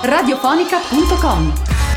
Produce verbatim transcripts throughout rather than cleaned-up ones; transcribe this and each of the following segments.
radiofonica punto com.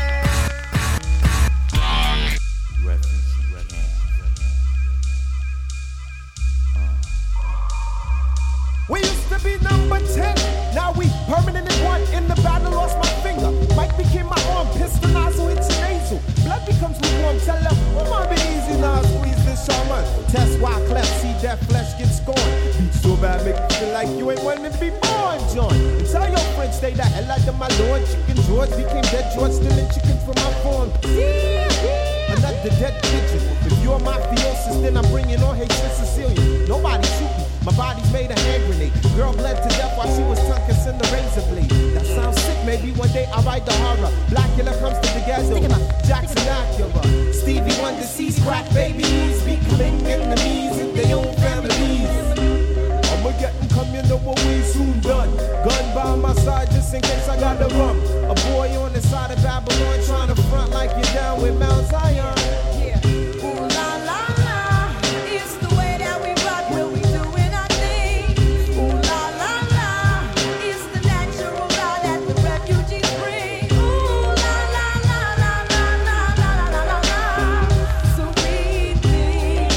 We used to be number ten, now we permanently one. In the battle, lost my finger. Mike became my arm, pistol nozzle hits your nasal. Blood becomes lukewarm, tell them, oh my, be easy now, squeeze this shaman. Test why cleft, see that flesh get scorned. Beat so bad, make you feel like you ain't wanting to be born, John. And tell your friends, stay the hell out of my lord. Chicken George became dead George, stealing chickens from my farm. Another dead pigeon. If you're mafiosis, then I'm bringing on hatred Sicilian. Nobody shoot me. My body's made a hand grenade. Girl bled to death while she was tongue kissing the razor blade. That sounds sick, maybe one day I'll write the horror. Blackula comes to the ghetto. Jackson Acura. Stevie Wonder sees crack babies becoming enemies in their own families. I'ma get them come, you know what we soon done. Gun by my side just in case I gotta run. A boy on the side of Babylon trying to front like you're down with Mount Zion. Yeah. Ooh la la la, it's the way that we rock when we doing our thing. Ooh la la la, it's the natural law that the refugees bring. Ooh la la la la la la la la la la, so we think.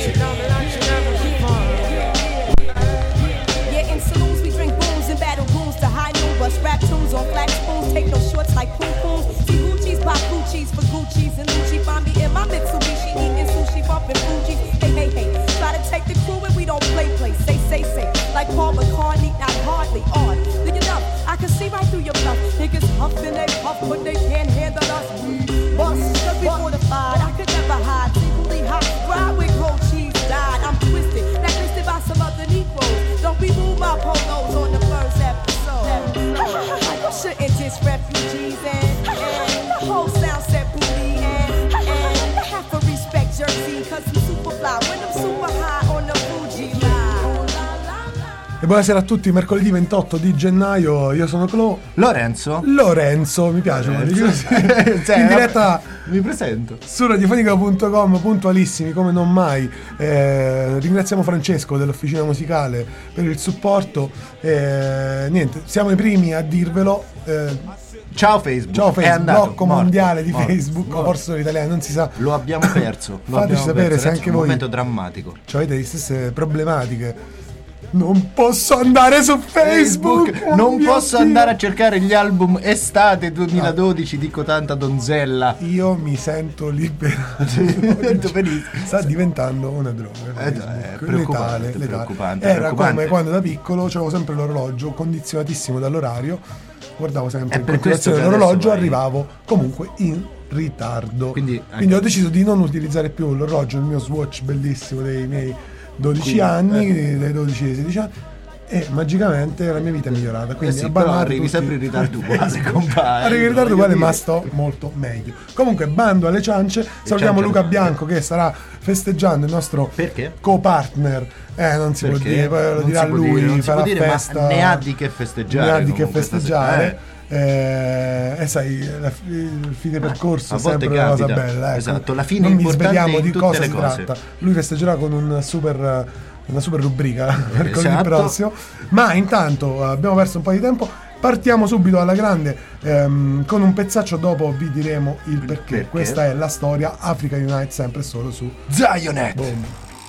Yeah, in saloons we drink booze and battle rooms to high noon, bust rap tunes on flat spoons, take no shorts like poom pooms. See Gucci's, pop Gucci's for Gucci's and Lucci. Find me in my Mitsubishi eating sushi, bumping Fuji. Hey, hey, hey, try to take the crew and we don't play, play. Say, say, say, like Paul McCartney, not hardly odd. Do you know, I can see right through your bluff. Niggas huffing they puff, but they can't handle us. We bust, cause we fortified. I could never hide, secretly hot. Ride with cold cheese, died. I'm twisted, blacklisted by some other Negroes. Don't be move my polos on the first episode. You shouldn't diss refugees and, and the whole sound set booty and, and you have to respect Jersey cause I'm super fly when I'm super high on the Fuji line. E buonasera a tutti, mercoledì ventotto di gennaio, io sono Clo. Lorenzo. Lorenzo, mi piace. Lorenzo. Cioè, in diretta mi presento su radiofonica punto com, puntualissimi come non mai. Eh, ringraziamo Francesco dell'Officina Musicale per il supporto. Eh, niente, siamo i primi a dirvelo. Eh, Ciao Facebook. Ciao Facebook, blocco morto, mondiale di morto, Facebook, morto. forse in italiano, non si sa. Lo abbiamo perso. Lo Fateci abbiamo sapere perso. se anche è un voi momento drammatico. cioè avete le stesse problematiche. Non posso andare su Facebook, Facebook. Non posso Dio. andare a cercare gli album estate duemiladodici ah. di Cotanta Donzella. Io mi sento liberato. Sta diventando una droga. Eh, è preoccupante, letale, letale. preoccupante, Era preoccupante. come quando da piccolo c'avevo sempre l'orologio condizionatissimo dall'orario. Guardavo sempre È in per questo continuazione che l'orologio, vai... arrivavo comunque in ritardo. Quindi, anche... Quindi ho deciso di non utilizzare più l'orologio, il mio Swatch bellissimo dei miei dodici Quindi, anni, eh. dai dodici ai sedici anni, e magicamente la mia vita è migliorata. Quindi eh sì, però arrivi tutti... sempre in ritardo uguale, compare. Arrivi in ritardo uguale, ma sto molto meglio. Comunque, bando alle ciance. Le salutiamo ciance Luca Bianco che starà festeggiando il nostro Perché? co-partner. Eh, non si Perché? può dire, poi lo non dirà lui, dire, non farà si può dire, festa. Ma ne ha di che festeggiare. Ne ha di che festeggiare. Eh. Eh, e sai, la, il fine percorso a è sempre volte una cosa capita. bella. Ecco. Esatto, la fine non è mi sveliamo in di tutte cosa le si cose. tratta. Lui festeggerà con un super, una super rubrica Eh, mercoledì esatto. prossimo. Ma intanto abbiamo perso un po' di tempo. Partiamo subito alla grande ehm, con un pezzaccio, dopo vi diremo il perché. perché? Questa è la storia Africa Unite, sempre solo su Zionet. Boom.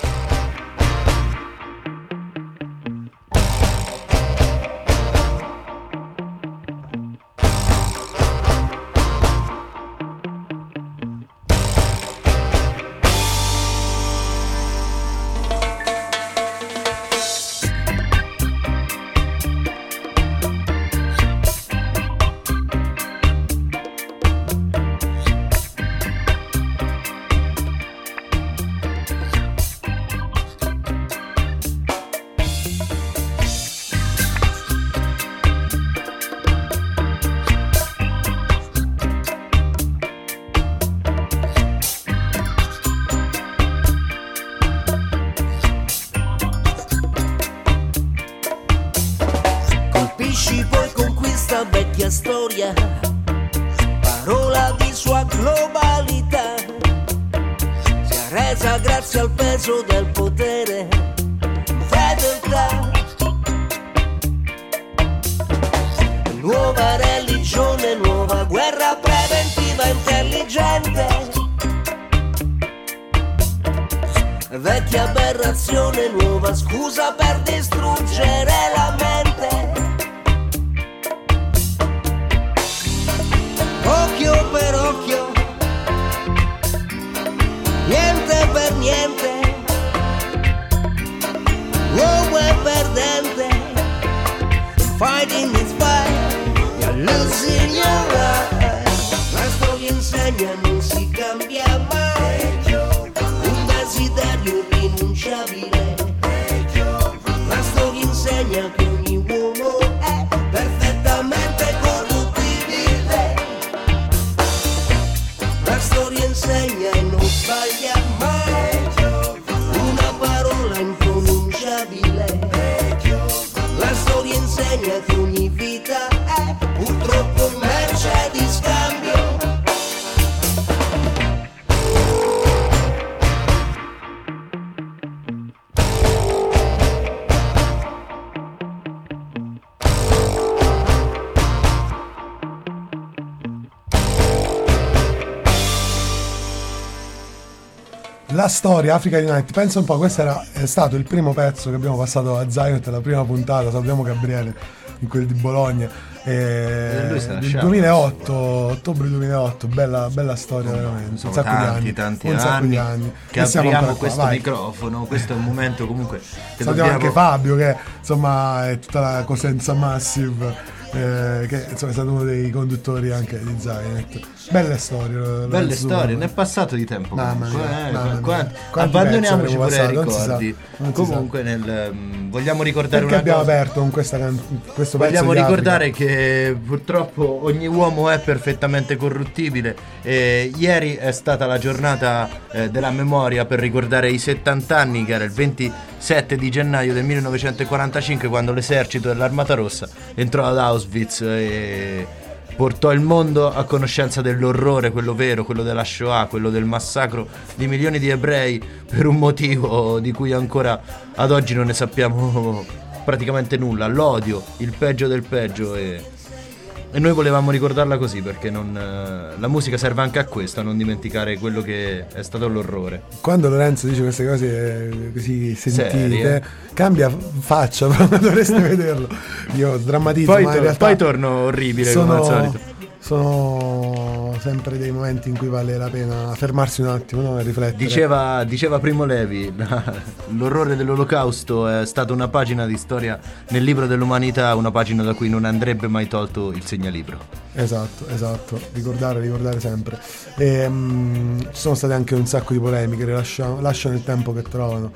Storia, parola di sua globalità, si è resa grazie al peso del potere, fedeltà, nuova religione mente. Vecchia aberrazione, nuova scusa per distruggere la mente. Occhio per occhio, niente per niente, uomo è perdente. Fighting is fire, you're losing your eyes. La storia insegna, non si cambia mai. Un desiderio rinunciabile. La storia insegna che ogni uomo è perfettamente corruttibile. La storia insegna e non sbaglia mai. Una parola impronunciabile. La storia insegna che ogni vita è purtroppo merce di scambio. La storia Africa Unite, pensa un po', questo era, è stato il primo pezzo che abbiamo passato a Zionet, la prima puntata, sappiamo Gabriele in quel di Bologna, eh, del duemilaotto, ottobre duemilaotto, bella, bella storia veramente, sono un sacco tanti, di anni, tanti un sacco anni di anni che e siamo apriamo ancora questo qua, microfono, questo è un momento comunque che salutiamo dobbiamo... anche Fabio che insomma è tutta la Cosenza Massive, eh, che insomma è stato uno dei conduttori anche di Zionet. Belle storie, belle storie, ne è passato di tempo mamma comunque, mia, eh, mamma quanti, mia. abbandoniamoci pure ai passato, ricordi. Comunque nel, um, vogliamo ricordare perché una abbiamo cosa. aperto con questa can- questo pezzo Vogliamo di ricordare Africa. che purtroppo ogni uomo è perfettamente corruttibile. Eh, ieri è stata la giornata eh, della memoria per ricordare i settanta anni, che era il ventisette di gennaio del millenovecentoquarantacinque, quando l'esercito dell'Armata Rossa entrò ad Auschwitz e portò il mondo a conoscenza dell'orrore, quello vero, quello della Shoah, quello del massacro di milioni di ebrei per un motivo di cui ancora ad oggi non ne sappiamo praticamente nulla, l'odio, il peggio del peggio, e, e noi volevamo ricordarla così perché non, eh, la musica serve anche a questo, a non dimenticare quello che è stato l'orrore. Quando Lorenzo dice queste cose eh, così sentite, Serie. cambia faccia, proprio dovreste vederlo. Io drammatizzo, Poi, ma in to- realtà poi torno orribile sono, come al solito. sono sempre dei momenti in cui vale la pena fermarsi un attimo, no? E riflettere. Diceva, diceva Primo Levi, la- l'orrore dell'Olocausto è stata una pagina di storia nel libro dell'umanità, una pagina da cui non andrebbe mai tolto il segnalibro. Esatto, esatto, ricordare, ricordare sempre. E, mm, ci sono state anche un sacco di polemiche, lasciano, lasciano il tempo che trovano.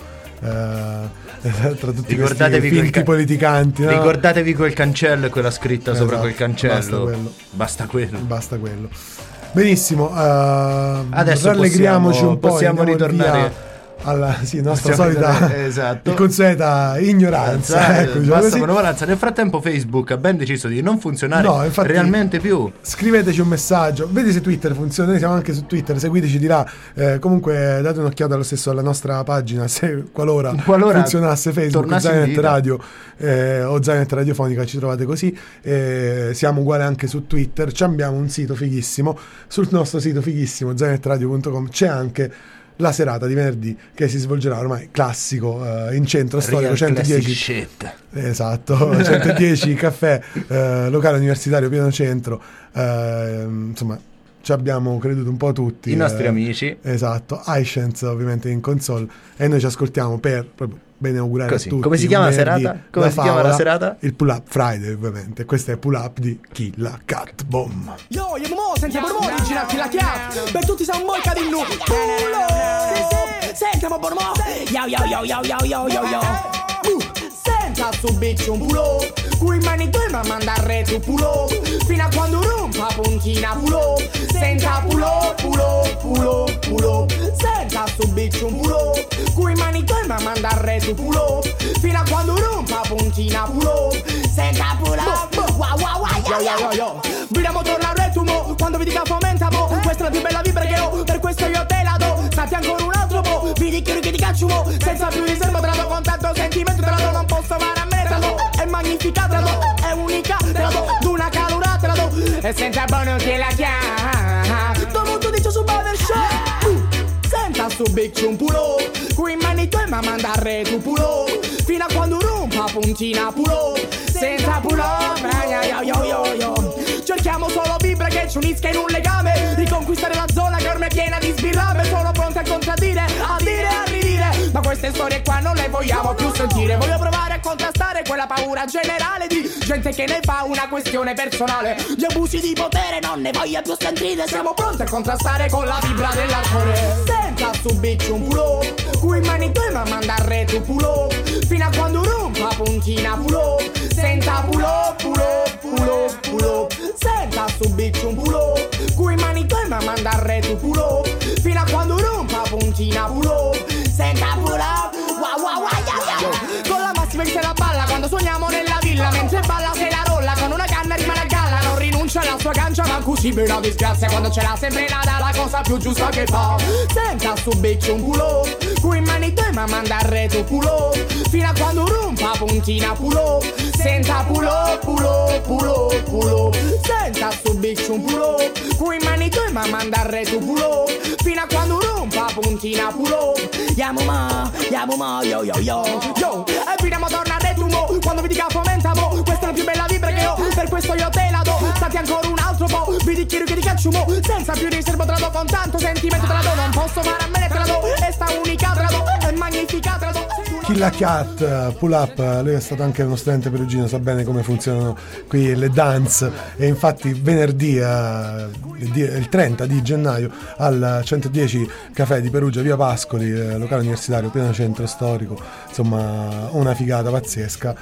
eh, tra tutti Ricordatevi questi quel finti ca- politicanti, no? Ricordatevi quel cancello e quella scritta Esatto, sopra quel cancello. basta quello. Basta quello. Basta quello. Benissimo, uh, Adesso rallegriamoci possiamo- un po', possiamo andiamo ritornare- via alla sì, nostra Possiamo solita ritornare- esatto. inconsueta ignoranza, ecco, diciamo Basta così. manovalanza. Nel frattempo Facebook ha ben deciso di non funzionare No, infatti, realmente più. Scriveteci un messaggio, vedi se Twitter funziona, noi siamo anche su Twitter, seguiteci di là, eh, comunque date un'occhiata lo stesso alla nostra pagina se qualora, Qualora funzionasse Facebook, tornasse in Zionet vita. Radio eh, o Zionet Radiofonica, ci trovate così. Eh, siamo uguali anche su Twitter, ci abbiamo un sito fighissimo, sul nostro sito fighissimo zionet radio punto com c'è anche la serata di venerdì che si svolgerà ormai classico eh, in centro storico Real classic centodieci. shit. Esatto, centodieci caffè, eh, locale universitario pieno centro, eh, insomma ci abbiamo creduto un po' tutti. I nostri eh, amici. Esatto, iScience ovviamente in console e noi ci ascoltiamo per proprio ben augurare Così. a tutti. Come si un chiama la venerdì serata? Come da si chiama favola, la serata? Il Pull Up Friday ovviamente, questo è Pull Up di Killa Cat Bomb. Yo, io mo sentiamo il rumore originale che la chiave. Per tutti siamo un boica di nu. Pulo. Sentiamo Bormo. Yo, yo, yo, yo, yo, yo, yo, yo. Uh, Senta su bitch un pulo. Cui mani tu ma mandare tu pulo. Fino a quando rompa puntina pulo. Senta pulo, pulo, pulo, pulo. Senta su bitch un pulo. Cui mani tu ma mandare tu pulo. Fino a quando rompa puntina pulo. Senta pulo. Wow, wow, wow, yo, yo, yo, yo. Vediamo tornare tu mo. Quando vedi che fomenta mo. Questa è la più bella vibra che ho. Per questo io te la do. Stati ancora un altro po'. Vedi che ti caccio mo. Senza più riserva te la do. Con tanto sentimento te la do. Non posso fare a me te la do. È magnifica te la do. È unica te la do. D'una calura te la do. E senta buono che la chiama. Todo mundo dice su padre su big un pulo, qui mani tu e ma mandare tu pulo, fino a quando rompa puntina pulo, senza pulo, yo yo yo yo. Cerchiamo solo vibre che ci unisca in un legame, riconquistare la zona che ormai è piena di sbirrame. Sono pronti a contraddire, a dire, a ridire, ma queste storie qua non le vogliamo più sentire. Voglio provare a contrastare quella paura generale di gente che ne fa una questione personale. Gli abusi di potere non ne voglio più sentire. Siamo pronti a contrastare con la vibra dell'alcol. Senza su bitch un pulo, qui mani tu e ma mandare tu pulo, fino a quando rompa puntina pulo, senza pulo, pulo, pulo, pulo. Senza su bitch un pulo, qui mani tu e ma mandare tu pulo, fino a quando rompa puntina pulo, senza pulo, wow wow wow yeah, yeah. Con la massima che se la balla quando suoniamo nella villa, mentre balla se la rolla con una canna rimane a galla, non rinuncia alla sua cancia ma così per una disgrazia quando ce l'ha sempre nata la cosa più giusta che fa. Senza su bitch un pulo, qui mani tu e ma mandare tu pulo, fino a quando rompa puntina pulo, senza pulo pulo pulo pulo. Senza su bitch un pulo, qui mani tu e ma mandare tu pulo, fino a quando rompa puntina pulo. Yamo ma, yamo ma, yo yo yo yo. E fino a tornare tu mo, quando vi dica fomenta mo, questa è la più bella vibra che ho, per questo io te la do. Stati ancora un altro po', vi dichiaro che ti caccio mo, senza più riservo te la do, con tanto sentimento te la do. Non posso fare a me te la do, e sta unica te la do, è magnifica te la do. Killa Cat, Pull Up, lui è stato anche uno studente perugino, sa bene come funzionano qui le dance, e infatti venerdì, eh, il trenta di gennaio al centodieci Caffè di Perugia, via Pascoli, eh, locale universitario, pieno centro storico, insomma una figata pazzesca.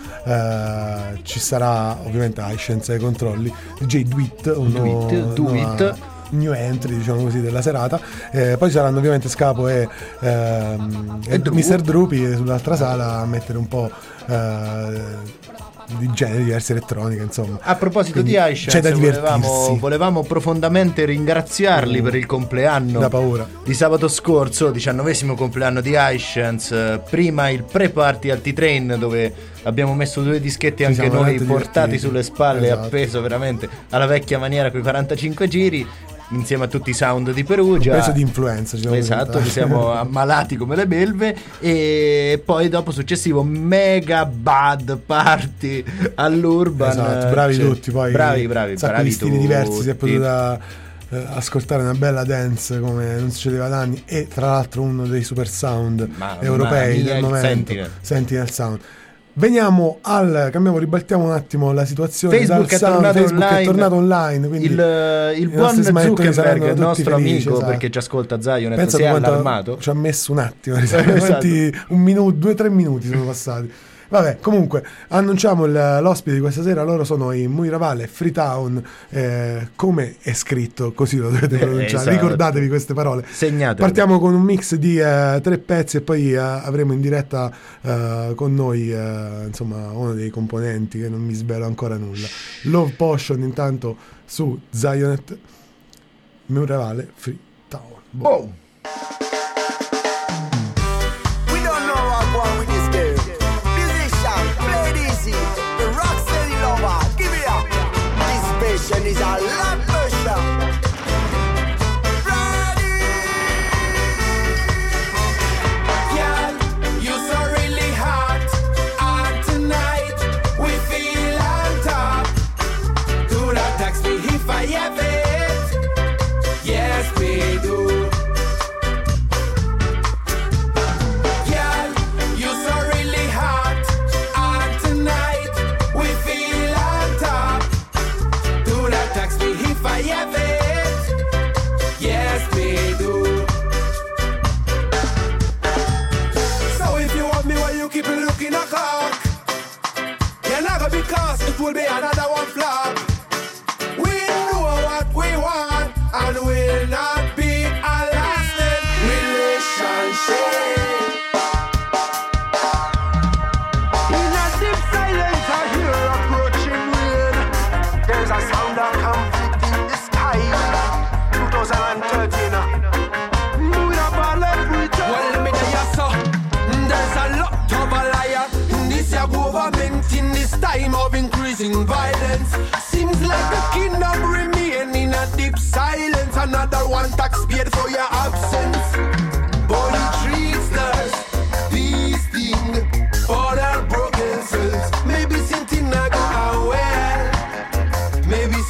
Eh, ci sarà ovviamente ai Scienza dei Controlli, D J Dwit, uno, Dwit, Dwit. new entry, diciamo così, della serata. Eh, poi saranno ovviamente Scapo e, ehm, e, e mister Drupi sull'altra sala a mettere un po' eh, di generi diversi, elettronica, insomma. A proposito Quindi di iScience, c'è da volevamo, volevamo profondamente ringraziarli mm. per il compleanno da paura. di sabato scorso, diciannovesimo compleanno di iScience. Prima il pre-party al T-Train, dove abbiamo messo due dischetti Ci anche noi divertiti. portati sulle spalle, Esatto. appeso veramente alla vecchia maniera coi quarantacinque giri, insieme a tutti i sound di Perugia. Preso di influenza, ci siamo esatto, presentati. ci siamo ammalati come le belve. E poi dopo successivo mega bad party all'Urban. Esatto, bravi cioè, tutti, poi bravi bravi un sacco bravi di stili tutti. diversi, si è potuta eh, ascoltare una bella dance come non succedeva da anni, e tra l'altro uno dei super sound Mamma europei mia, del il momento, Sentinel. Sentinel Sound. Veniamo al cambiamo, ribaltiamo un attimo la situazione. Facebook, dal è sound, tornato, Facebook online, è tornato online, quindi il, il i buon nostri smanettoni Zuckerberg, saranno il tutti nostro felici, amico, esatto. perché ci ascolta Zion, Pensa si è quanto allarmato. ci ha messo un attimo, esatto. un minuto, due tre minuti sono passati. Vabbè, comunque annunciamo il, l'ospite di questa sera. Loro sono i Muiraval e Freetown, eh, come è scritto così lo dovete pronunciare, esatto. Ricordatevi queste parole. Segnatele. Partiamo con un mix di eh, tre pezzi e poi eh, avremo in diretta eh, con noi eh, insomma uno dei componenti, che non mi svelo ancora nulla. Love Potion intanto su Zionet, Muiraval e Freetown. Boom. Is a lot pressure. Ready? Girl, you so really hot. And tonight we feel on top. Do not text me if I have it. Yes, we do. Girl, you so really hot. And tonight we feel on top. Text me if I have it. Yes, we do. So if you want me, why you keep looking a cock? You're not gonna be cast, it will be another one flop. We know what we want, and will not be a lasting relationship. In a deep silence, I hear approaching rain. There's a sound that comes in the sky. twenty thirteen. Well, let me tell you so. There's a lot of a liar in this your government in this time of increasing violence. Seems like the kingdom remain in a deep silence. Another one tax paid for your absence. Boy,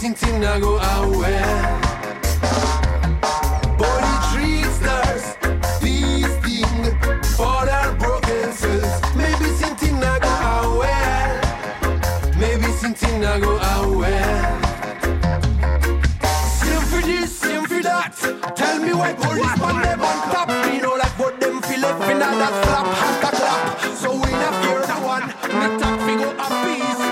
something I go away. Body treat stars, these things for our broken souls. Maybe something I go away. Maybe something I go away. Same for this, same for that. Tell me why police on them on top. You know like what them feel left in that flap, hand a clap. So we not fear no one. The top figure of peace.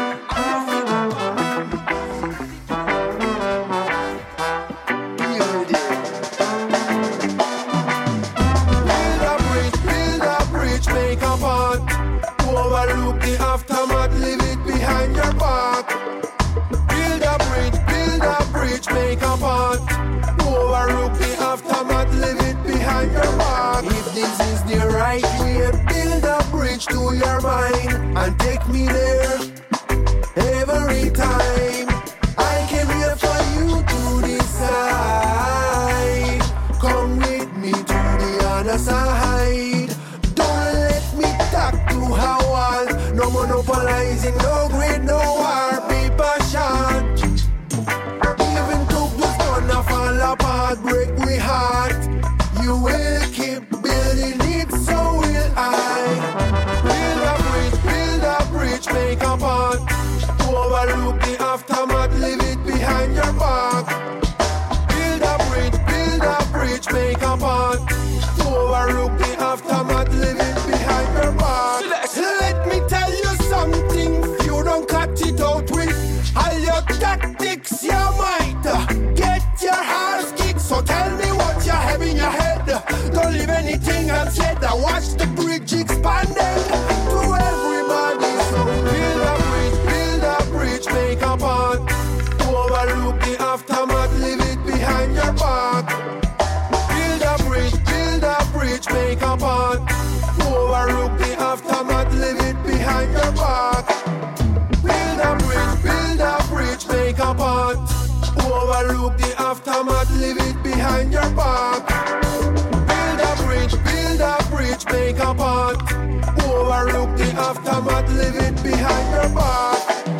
Build a bridge, build a bridge, make a path. Overlook the aftermath, leave it behind your back. Build a bridge, build a bridge, make a path. Overlook the aftermath, leave it behind your back. If this is the right way, build a bridge to your mind and take me there every time. I came here for you to decide. Come with me to the other side. Don't let me talk to Howard. No monopolizing, no greed, no war. Be patient. Even though the gonna fall apart, break we heart. You will keep building it, so will I. Build a bridge, build a bridge, make a path. Overlook the aftermath, leave it behind your back. Build a bridge, build a bridge, make a path. Overlook the aftermath, leave it behind your back. Let me tell you something, you don't cut it out with all your tactics, you might get your heart kicked. So tell me what you have in your head. Don't leave anything unsaid. Watch the bridge expanded to everybody. So build a bridge, build a bridge, make a path. Overlook the aftermath, leave it behind your back. Build a bridge, build a bridge, make a path. Overlook the aftermath, leave it behind your back. Build a bridge, build a bridge, make a path. Overlook the aftermath, leave it behind your back. Build a bridge, build a bridge, make a path. Overlook the aftermath, leave it behind your back.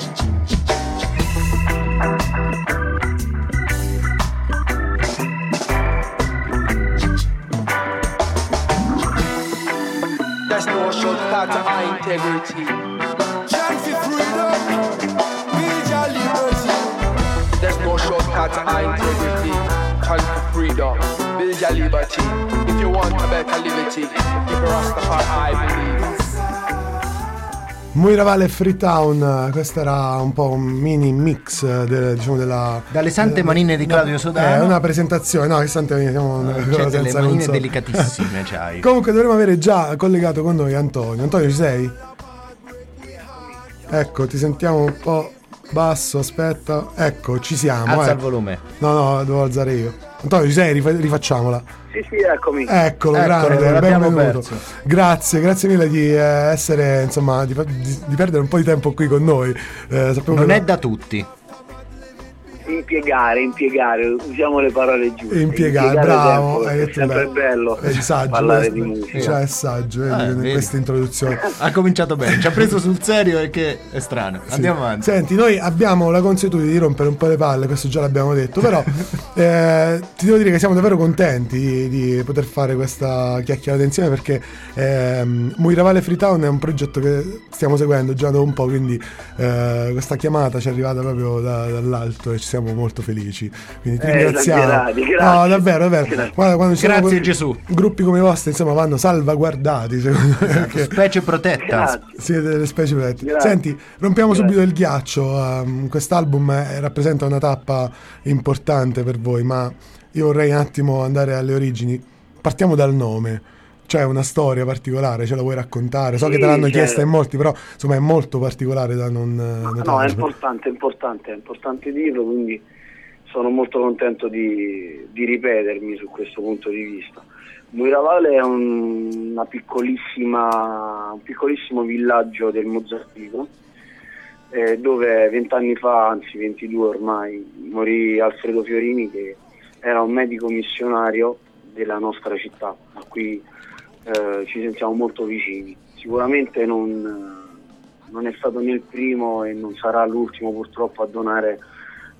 There's no shortcut to our integrity. Chant for freedom, build your liberty. There's no shortcut to our integrity. Chant for freedom, build your liberty. If you want a better liberty, keep a Rastafari, I believe. Muiraval e Freetown, questo era un po' un mini mix de, diciamo della dalle sante manine di Claudio no, Sodano. È una presentazione, no, che sante manine, siamo una c'è cosa delle senza manine so. delicatissime, c'hai. Comunque dovremmo avere già collegato con noi Antonio. Antonio, ci sei? Ecco, ti sentiamo un po' basso, aspetta. Ecco, ci siamo. Alza eh. il volume. No, no, devo alzare io. Antonio, ci sei? Rifa- rifacciamola. Sì, sì, eccomi. Eccolo, Eccolo, grande, l'abbiamo benvenuto. perso. Grazie, grazie mille di eh, essere, insomma, di, di, di perdere un po' di tempo qui con noi. Eh, sappiamo Non che è da tutti. Impiegare, impiegare, usiamo le parole giuste. Impiegare, bravo, tempo, hai è detto sempre bene. bello È saggio, parlare questo, di musica. cioè è saggio, vedi, Ah, in vedi. questa introduzione. Ha cominciato bene, ci ha preso sul serio e che è strano. Sì. Andiamo avanti. Senti, noi abbiamo la consuetudine di rompere un po' le palle, questo già l'abbiamo detto, però eh, ti devo dire che siamo davvero contenti di, di poter fare questa chiacchierata insieme, perché ehm, Muiraval Freetown è un progetto che stiamo seguendo già da un po', quindi eh, questa chiamata ci è arrivata proprio da, dall'alto e ci siamo molto felici. Quindi ti Eh, ringraziamo. esagerati, grazie. No, davvero, davvero. Grazie. Guarda, quando ci sono Grazie, que- Gesù. gruppi come i vostri, insomma, vanno salvaguardati, secondo me, perché Specie protetta. Grazie. siete delle specie protette. Grazie. Senti, rompiamo Grazie. subito il ghiaccio. Um, quest'album eh, rappresenta una tappa importante per voi, ma io vorrei un attimo andare alle origini. Partiamo dal nome. C'è una storia particolare, ce la vuoi raccontare? So Sì, che te l'hanno certo. chiesta in molti, però insomma è molto particolare da non notare. No, è importante, è importante, è importante dirlo, quindi sono molto contento di, di ripetermi su questo punto di vista. Muiraval è un, una piccolissima, un piccolissimo villaggio del Mozambico, eh, dove vent'anni fa, anzi ventidue ormai, morì Alfredo Fiorini, che era un medico missionario della nostra città, a cui eh, ci sentiamo molto vicini. Sicuramente non, non è stato né il primo e non sarà l'ultimo purtroppo a donare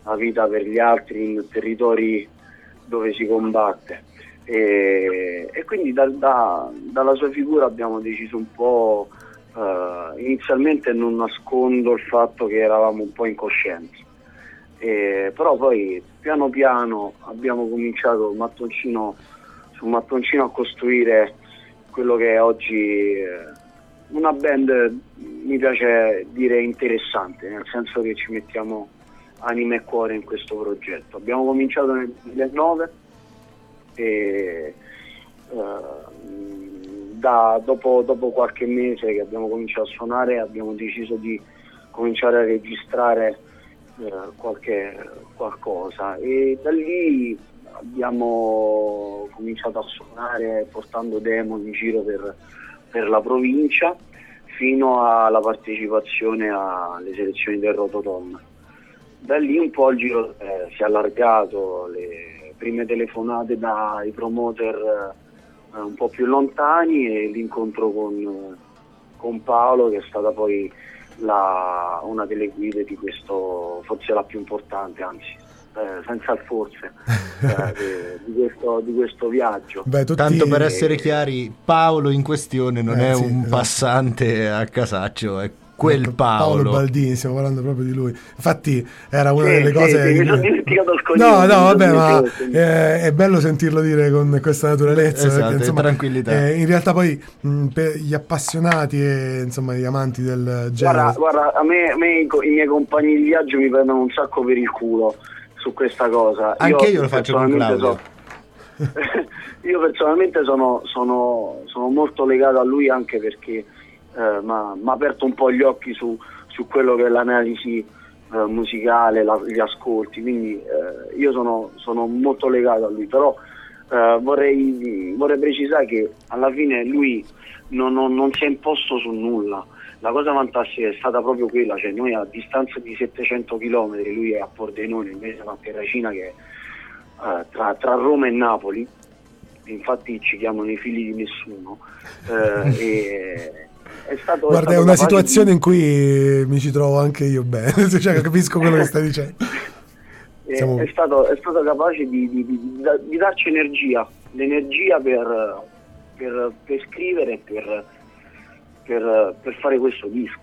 la vita per gli altri in territori dove si combatte. E, e quindi da, da, dalla sua figura abbiamo deciso un po', eh, inizialmente non nascondo il fatto che eravamo un po' incoscienti, e, però poi piano piano abbiamo cominciato mattoncino su mattoncino a costruire quello che è oggi una band, mi piace dire interessante, nel senso che ci mettiamo anima e cuore in questo progetto. Abbiamo cominciato nel duemilanove e uh, da, dopo, dopo qualche mese che abbiamo cominciato a suonare abbiamo deciso di cominciare a registrare uh, qualche qualcosa, e da lì abbiamo cominciato a suonare portando demo in giro per, per la provincia fino alla partecipazione alle selezioni del Rototom. Da lì un po' il giro eh, si è allargato, le prime telefonate dai promoter eh, un po' più lontani e l'incontro con, con Paolo, che è stata poi la, una delle guide di questo, forse la più importante, anzi eh, senza il forse, eh, di, di, questo, di questo viaggio. Beh, tutti... Tanto per essere chiari, Paolo in questione non eh, è sì, un esatto. passante a casaccio, è quel Paolo. Paolo Baldini, stiamo parlando proprio di lui. Infatti era una sì, delle cose sì, che... mi sono dimenticato il cognome. No, no, vabbè, ma sì. è, è bello sentirlo dire con questa naturalezza, Esatto, perché, insomma, tranquillità. eh, in realtà poi mh, per gli appassionati e insomma gli amanti del genere. Guarda, guarda a me, a me i, i miei compagni di viaggio mi prendono un sacco per il culo su questa cosa. Anche io, io lo faccio con Claudio. So, io personalmente sono, sono, sono molto legato a lui, anche perché eh, mi ha aperto un po' gli occhi su, su quello che è l'analisi eh, musicale, la, gli ascolti, quindi eh, io sono, sono molto legato a lui, però eh, vorrei, vorrei precisare che alla fine lui non, non, non si è imposto su nulla. La cosa fantastica è stata proprio quella, cioè noi a distanza di settecento chilometri, lui è a Pordenone, invece è a Terracina, che è eh, tra, tra Roma e Napoli, infatti ci chiamano i figli di nessuno, eh, e è stato, guarda, è, è una situazione di... in cui mi ci trovo anche io bene, cioè, capisco quello che stai dicendo. è, Siamo... è, stato, è stato capace di, di, di, di darci energia, l'energia per, per, per scrivere e per, per, per fare questo disco.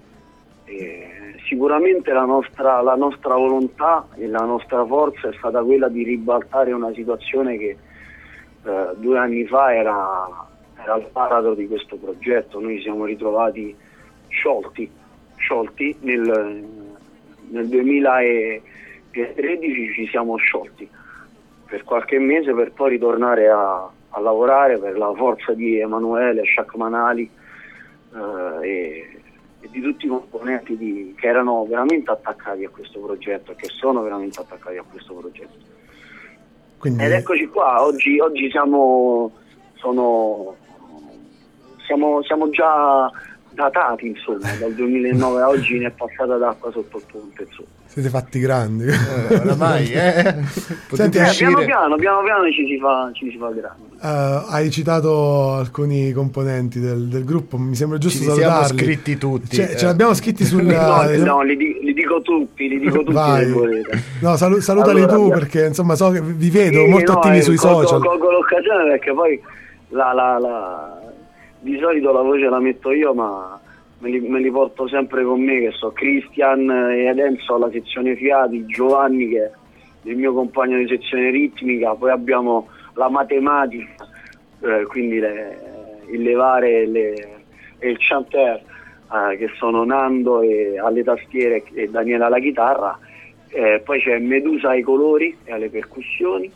E sicuramente la nostra, la nostra volontà e la nostra forza è stata quella di ribaltare una situazione che eh, due anni fa era, era il baratro di questo progetto. Noi ci siamo ritrovati sciolti, sciolti nel, nel duemilatredici ci siamo sciolti per qualche mese, per poi ritornare a, a lavorare per la forza di Emanuele, Shaq Manali eh, e e di tutti i componenti di, che erano veramente attaccati a questo progetto, che sono veramente attaccati a questo progetto. Quindi... Ed eccoci qua, oggi, oggi siamo, sono, siamo, siamo già datati, insomma, dal duemilanove a oggi ne è passata d'acqua sotto il ponte, insomma. Siete fatti grandi. Eh, oramai, eh. Senti, eh, uscire... piano piano, piano piano ci si fa, ci si fa grandi. Uh, hai citato alcuni componenti del, del gruppo, mi sembra giusto ci salutarli. siamo scritti tutti. Cioè, eh. Ce l'abbiamo scritti sul... No, no li, di, li dico tutti, li dico tutti Vai. se volete. No, salu- salutali Allora, tu, abbiamo... perché insomma so che vi vedo sì, molto no, attivi eh, sui colgo, social. Colgo l'occasione perché poi la, la, la... di solito la voce la metto io, ma me li, me li porto sempre con me, che so Christian e Adenzo alla sezione fiati, Giovanni che è il mio compagno di sezione ritmica, poi abbiamo la matematica, eh, quindi le, il levare e, le, e il chanteur, eh, che sono Nando e alle tastiere e Daniela alla chitarra, eh, poi c'è Medusa ai colori e alle percussioni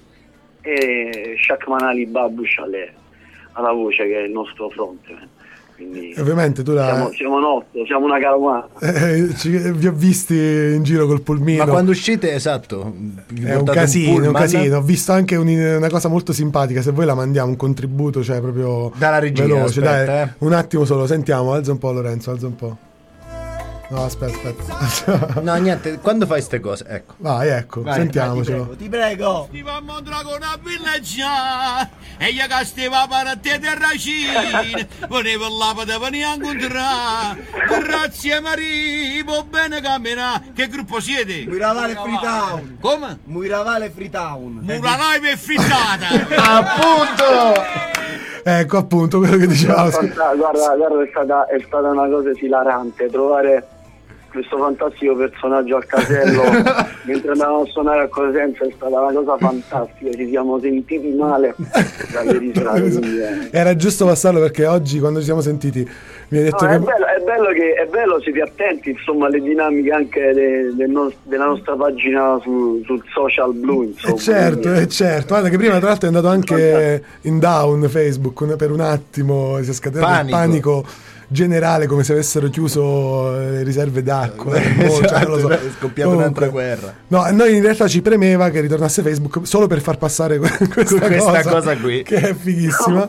e Shaq Manali Babush alle, alla voce, che è il nostro frontman. Quindi ovviamente tu la... siamo, siamo notto, siamo una carovana. Eh, ci, vi ho visti in giro col pulmino. Ma quando uscite, esatto, vi è un portate casino, un un pullman? casino. Ho visto anche un, una cosa molto simpatica. Se vuoi la mandiamo un contributo, cioè proprio dalla regia, veloce. aspetta, Dai, eh. un attimo solo, sentiamo. Alza un po', Lorenzo, alza un po'. No, aspetta, aspetta. No, niente, quando fai ste cose, ecco. Vai, ecco, Vai, sentiamocelo. vai, ti prego, ti prego. Stivamo a Dragona Villaggia e io che stava per te del racine venevo là per venire a incontrare. Grazie Maria, va bene cammina. Che gruppo siete? Muiravale Freetown. Come? Muiravale Freetown. Muralai per frittata. Appunto! Ecco appunto quello che dicevamo. Guarda, guarda, è stata, è stata una cosa esilarante trovare questo fantastico personaggio al casello mentre andavamo a suonare a Cosenza. È stata una cosa fantastica, ci siamo sentiti male dalle risate. Era giusto passarlo perché oggi quando ci siamo sentiti mi hai detto no, che... è, bello, è bello che è bello, siete attenti insomma alle dinamiche anche de, de no, della nostra pagina su, sul social blu insomma. Eh certo, eh certo, guarda che prima tra l'altro è andato anche in down Facebook per un attimo, si è scatenato il Panico. panico generale come se avessero chiuso le riserve d'acqua. Eh, eh, esatto, cioè, non lo so. è scoppiata un'altra guerra. No, a noi in realtà ci premeva che ritornasse Facebook solo per far passare que- questa, Questa cosa, cosa qui. che è fighissima.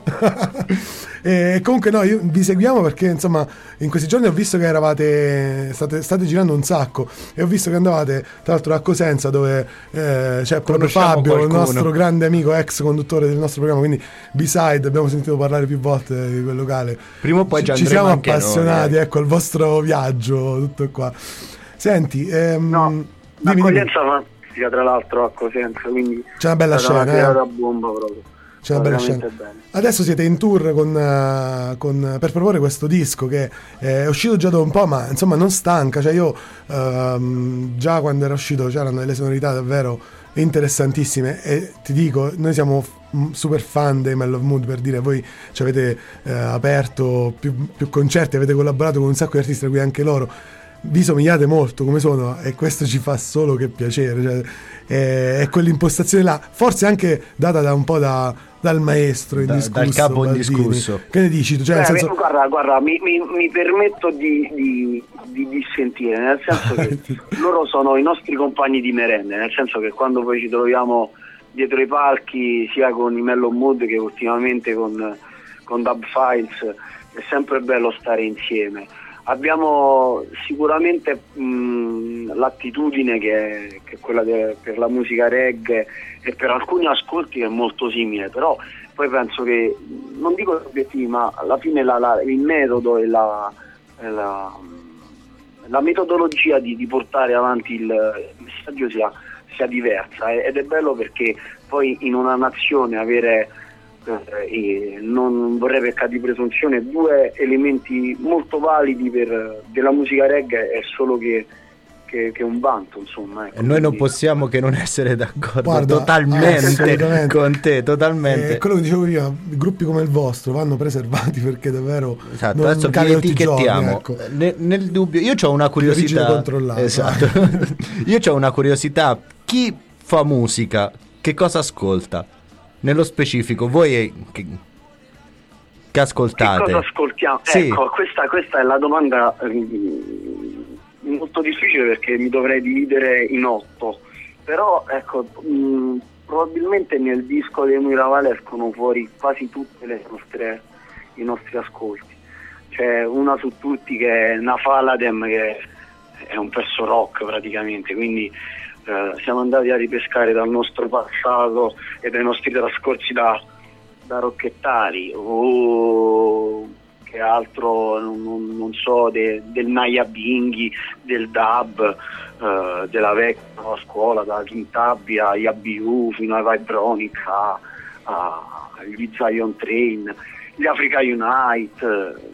E comunque no, io, vi seguiamo perché insomma in questi giorni ho visto che eravate state, state girando un sacco e ho visto che andavate tra l'altro a Cosenza dove eh, c'è proprio Conosciamo Fabio, qualcuno. il nostro grande amico, ex conduttore del nostro programma, quindi B-Side, abbiamo sentito parlare più volte di quel locale. Prima o poi ci, già ci siamo andremo anche appassionati, noi, eh. ecco, al vostro viaggio, tutto qua. Senti, ehm, No, dimmi, l'accoglienza fantastica tra l'altro a Cosenza, quindi c'è una bella è stata scena, una eh. tirata a bomba proprio. C'è una bella scena. Veramente bene. Adesso siete in tour con, eh, con- per proporre questo disco che è uscito già da un po', ma insomma non stanca. Cioè io ehm, già quando era uscito c'erano delle sonorità davvero interessantissime e ti dico, noi siamo f- super fan dei Mellow Mood, per dire, voi ci avete eh, aperto più, più concerti, avete collaborato con un sacco di artisti, tra cui anche loro. Vi somigliate molto come sono e questo ci fa solo che piacere, cioè, è, è quell'impostazione là, forse anche data da un po' da, dal maestro Da- indiscusso, dal capo Baldini. indiscusso. Che ne dici tu? Cioè, nel Beh, senso... guarda, guarda, mi, mi- mi permetto di, di, di dissentire, nel senso che loro sono i nostri compagni di merende, nel senso che quando poi ci troviamo dietro i palchi, sia con i Mellow Mood che ultimamente con, con Dub Files, è sempre bello stare insieme. Abbiamo sicuramente mh, l'attitudine che è, che è quella de, per la musica reggae e per alcuni ascolti è molto simile, però poi penso che, non dico gli obiettivi, ma alla fine la, la, il metodo e la, e la, la metodologia di, di portare avanti il, il messaggio sia, sia diversa, ed è bello perché poi in una nazione avere... E non vorrei peccare di presunzione, due elementi molto validi per della musica reggae è solo che, che, che un vanto, insomma, ecco. E noi non Quindi- possiamo che non essere d'accordo. Guarda, totalmente assolutamente. con te, totalmente. Eh, quello che dicevo prima, gruppi come il vostro vanno preservati perché davvero Esatto, non adesso vi cade tutti i giorni, etichettiamo. ecco. Ne- nel dubbio, io ho una Rigida curiosità. controllata. Esatto. Io ho una curiosità. Chi fa musica? Che cosa ascolta? Nello specifico, voi che, che ascoltate? Che cosa ascoltiamo? Sì. Ecco, questa, questa è la domanda mm, molto difficile perché mi dovrei dividere in otto, però ecco, mm, probabilmente nel disco dei Muiravale escono fuori quasi tutte le nostre, i nostri ascolti. C'è una su tutti che è Nafaladem, che è un pezzo rock praticamente, quindi eh, siamo andati a ripescare dal nostro passato e dai nostri trascorsi da, da rocchettari o che altro, non, non so, de, del Naya Binghi, del dub, eh, della vecchia nuova scuola, da Kintabi a Yabiu fino ai Vibronic, a, a, agli Zion Train, gli Africa Unite,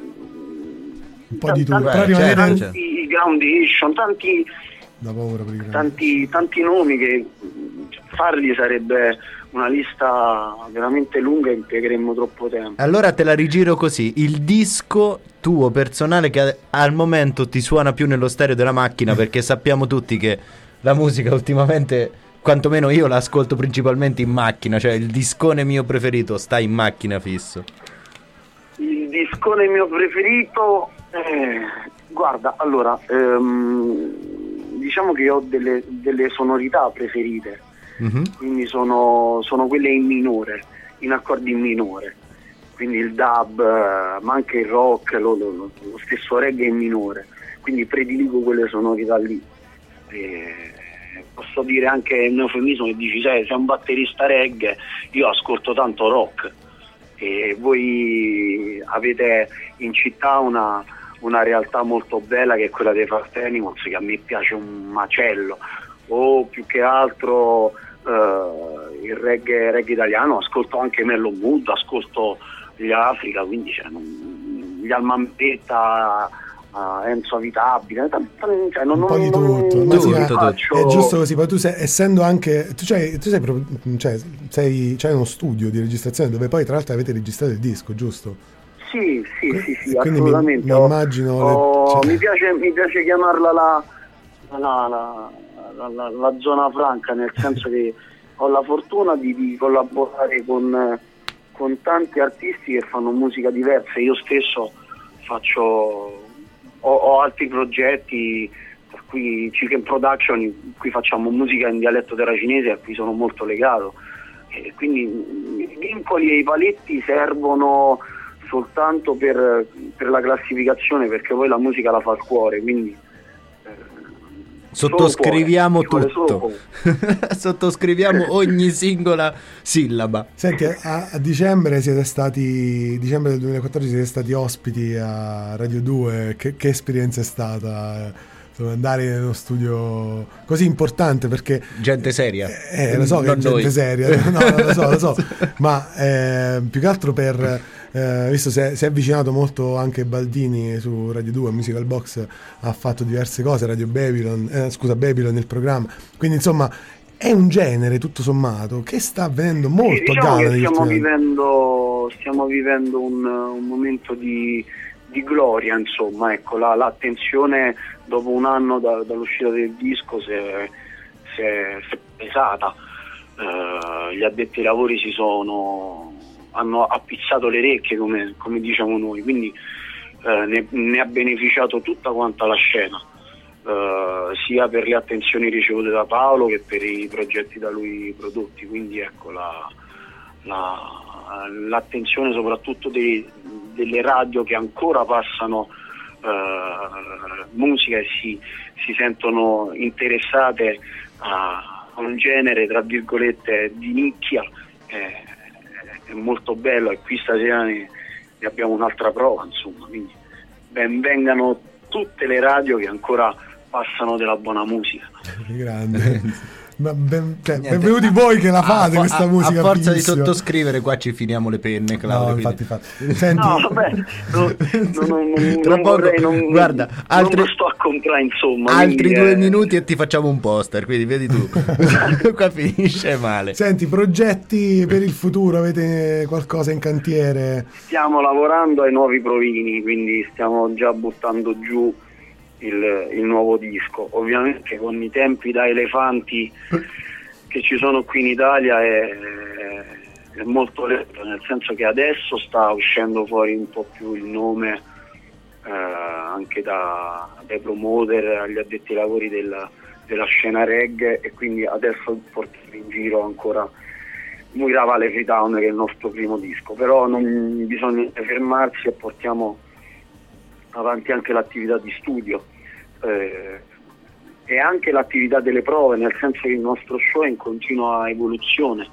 Un po' di tutto. Beh, Però rimanere certo, tanti i Groundation, tanti, da paura per i grandi. tanti, tanti nomi che farli sarebbe una lista veramente lunga e impiegheremmo troppo tempo. Allora te la rigiro così: il disco tuo personale che al momento ti suona più nello stereo della macchina, perché sappiamo tutti che la musica ultimamente, quantomeno io la ascolto principalmente in macchina, cioè il discone mio preferito sta in macchina fisso. Il discone mio preferito, eh, guarda, allora, ehm, diciamo che ho delle, delle sonorità preferite, Mhm. quindi sono, sono quelle in minore, in accordi in minore, quindi il dub, eh, ma anche il rock, lo, lo- lo stesso reggae in minore. quindi prediligo quelle sonorità lì. E posso dire anche il neufemismo che dici, sei, sei un batterista reggae, io ascolto tanto rock, e voi avete in città una, una realtà molto bella che è quella dei Fast Animals, che a me piace un macello, o più che altro uh, il reggae, reggae italiano, ascolto anche Mellow Mood, ascolto gli Africa, quindi cioè, non, gli Almambetta, uh, Enzo Avitabile, cioè, non, un po' di non, tutto, non, ma non sì, mi è, faccio... è giusto così. Poi tu sei, essendo anche tu c'hai, tu sei, pro- cioè, sei c'hai uno studio di registrazione dove poi tra l'altro avete registrato il disco, giusto? Sì, sì, sì, sì, quindi assolutamente. mi, mi immagino Ho- le- cioè- mi, piace, mi piace chiamarla la, la, la, la, la, la zona franca, nel senso che ho la fortuna di, di collaborare con, con tanti artisti che fanno musica diversa. Io stesso faccio ho, ho altri progetti, per cui Chicken Production, in cui facciamo musica in dialetto terracinese, a cui sono molto legato, e quindi i vincoli e i paletti servono soltanto per, per la classificazione, perché poi la musica la fa il cuore, quindi sottoscriviamo cuore, tutto. Sottoscriviamo ogni singola sillaba. Senti, a, a dicembre siete stati dicembre del duemilaquattordici siete stati ospiti a Radio due. Che, che esperienza è stata? Insomma, andare in uno studio così importante, perché gente seria, eh, lo so che non è gente noi. seria, no, lo so, lo so, ma eh, più che altro per eh, visto si è, si è avvicinato molto anche Baldini su Radio due, Musical Box ha fatto diverse cose, Radio Babylon, eh, scusa Babylon il programma, quindi insomma è un genere tutto sommato che sta avvenendo molto sì, diciamo a galla che negli stiamo ultimi anni. vivendo stiamo vivendo un, un momento di, di gloria, insomma, ecco, la, l'attenzione dopo un anno da, dall'uscita del disco si è, si è, si è pesata. Uh, gli addetti ai lavori si sono hanno appizzato le orecchie, come, come diciamo noi, quindi uh, ne, ne ha beneficiato tutta quanta la scena, uh, sia per le attenzioni ricevute da Paolo che per i progetti da lui prodotti, quindi ecco la, la, l'attenzione soprattutto dei, delle radio che ancora passano Uh, musica e si, si sentono interessate a, a un genere tra virgolette di nicchia, è, è molto bello, e qui stasera ne, ne abbiamo un'altra prova, insomma, quindi ben vengano tutte le radio che ancora passano della buona musica. Grande. Ma ben, cioè, benvenuti voi che la fate, a, questa a, musica a forza bellissima. di sottoscrivere qua ci finiamo le penne, Claudio, no, quindi. infatti, infatti. Senti, no, vabbè, no, no, no, non, Tra non poco, vorrei, non, guarda, altri, non lo sto a comprare, insomma, altri quindi, due eh... minuti e ti facciamo un poster, quindi vedi tu. Qua finisce male. Senti, progetti per il futuro, avete qualcosa in cantiere? Stiamo lavorando ai nuovi provini, quindi stiamo già buttando giù il, il nuovo disco, ovviamente con i tempi da elefanti che ci sono qui in Italia è, è molto lento, nel senso che adesso sta uscendo fuori un po' più il nome eh, anche da, dai promoter, agli addetti ai lavori della, della scena reggae, e quindi adesso portiamo in giro ancora Muira Vale Freetown, che è il nostro primo disco, però non bisogna fermarsi e portiamo avanti anche l'attività di studio eh, e anche l'attività delle prove, nel senso che il nostro show è in continua evoluzione,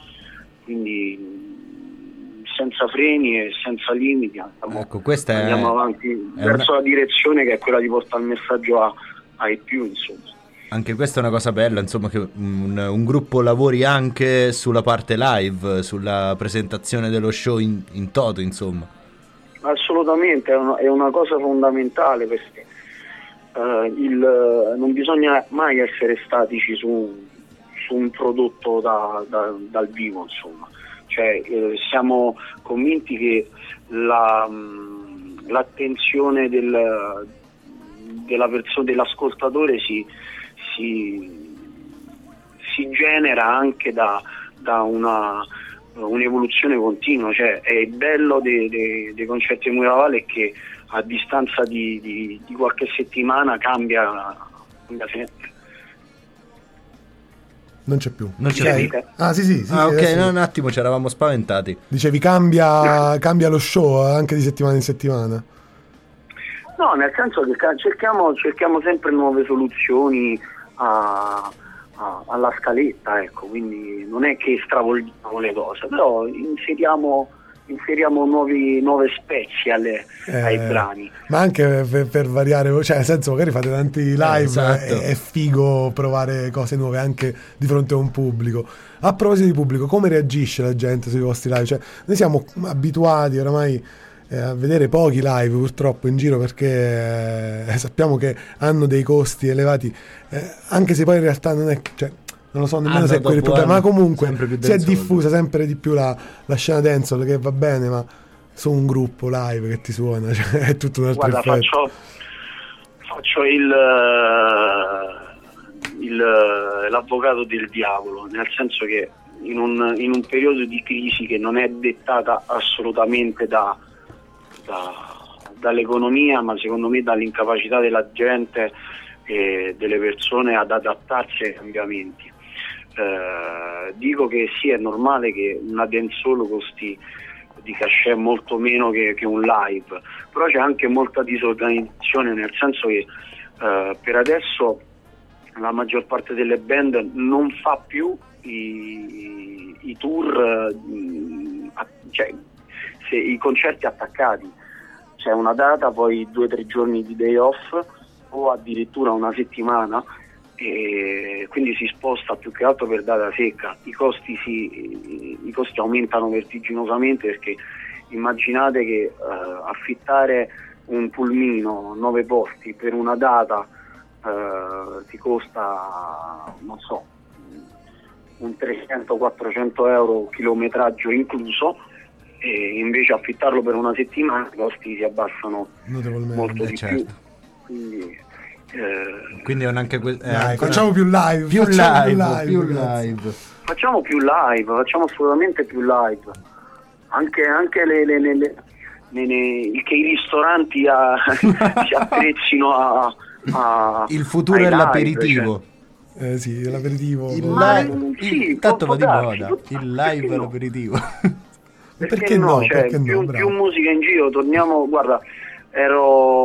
quindi senza freni e senza limiti andiamo, ecco, questa andiamo è, avanti è verso una... la direzione che è quella di portare il messaggio a, ai più, insomma. Anche questa è una cosa bella, insomma, che un, un gruppo lavori anche sulla parte live, sulla presentazione dello show in, in toto, insomma. Assolutamente, è una, è una cosa fondamentale, perché uh, il, non bisogna mai essere statici su, su un prodotto da, da, dal vivo, insomma. Cioè, eh, siamo convinti che la, mh, l'attenzione del, della persona, dell'ascoltatore si, si, si genera anche da, da una un'evoluzione continua, cioè è il bello dei, dei, dei concerti di Muravale che a distanza di, di, di qualche settimana cambia, cambia sempre. Non c'è più. Non c'è più. Ah sì sì, sì ah sì, ok, adesso... no, un attimo, ci eravamo spaventati. Dicevi cambia, cambia lo show anche di settimana in settimana. No, nel senso che cerchiamo, cerchiamo sempre nuove soluzioni a, a, alla scaletta, ecco, quindi non è che stravolgiamo le cose, però inseriamo, inseriamo nuovi, nuove spezie alle, eh, ai brani. Ma anche per, per variare, cioè nel senso magari fate tanti live, eh, esatto. è, è figo provare cose nuove anche di fronte a un pubblico. A proposito di pubblico, come reagisce la gente sui vostri live? Cioè, noi siamo abituati oramai eh, a vedere pochi live purtroppo in giro perché eh, sappiamo che hanno dei costi elevati, eh, anche se poi in realtà non è, cioè, non lo so nemmeno Hanno se è quello il dopo problema, ma anni comunque sempre più si è dancehall. diffusa sempre di più la, la scena dancehall, che va bene, ma su un gruppo live che ti suona, cioè, è tutto un altro Guarda, effetto. faccio, faccio il, il, l'avvocato del diavolo, nel senso che in un, in un periodo di crisi che non è dettata assolutamente da, da, dall'economia, ma secondo me dall'incapacità della gente e delle persone ad adattarsi ai cambiamenti. Eh, dico che sì, è normale che una dancehall costi di cachet molto meno che, che un live, però c'è anche molta disorganizzazione, nel senso che eh, per adesso la maggior parte delle band non fa più i, i tour, eh, cioè se, i concerti attaccati, c'è una data, poi due o tre giorni di day off o addirittura una settimana, e quindi si sposta più che altro per data secca. I costi, si, i costi aumentano vertiginosamente, perché immaginate che eh, affittare un pulmino nove posti per una data eh, ti costa, non so, un trecento quattrocento euro chilometraggio incluso, e invece affittarlo per una settimana i costi si abbassano molto di certo. più. Quindi, eh, Quindi è anche que- è Dai, ancora- facciamo più live, più facciamo live, più live, più ragazzi. live. facciamo più live, facciamo assolutamente più live. Anche, anche le, le, le, le, le, le- che i ristoranti a, si attrezzino a, a Il futuro ai è live, l'aperitivo. Eh sì, l'aperitivo. Il Ma, live, sì, il, tanto può va di darsi, moda. può- Il perché live è no? l'aperitivo. Perché, Perché no? no? Cioè, Perché no? più, Bravo. più musica in giro, torniamo, guarda, ero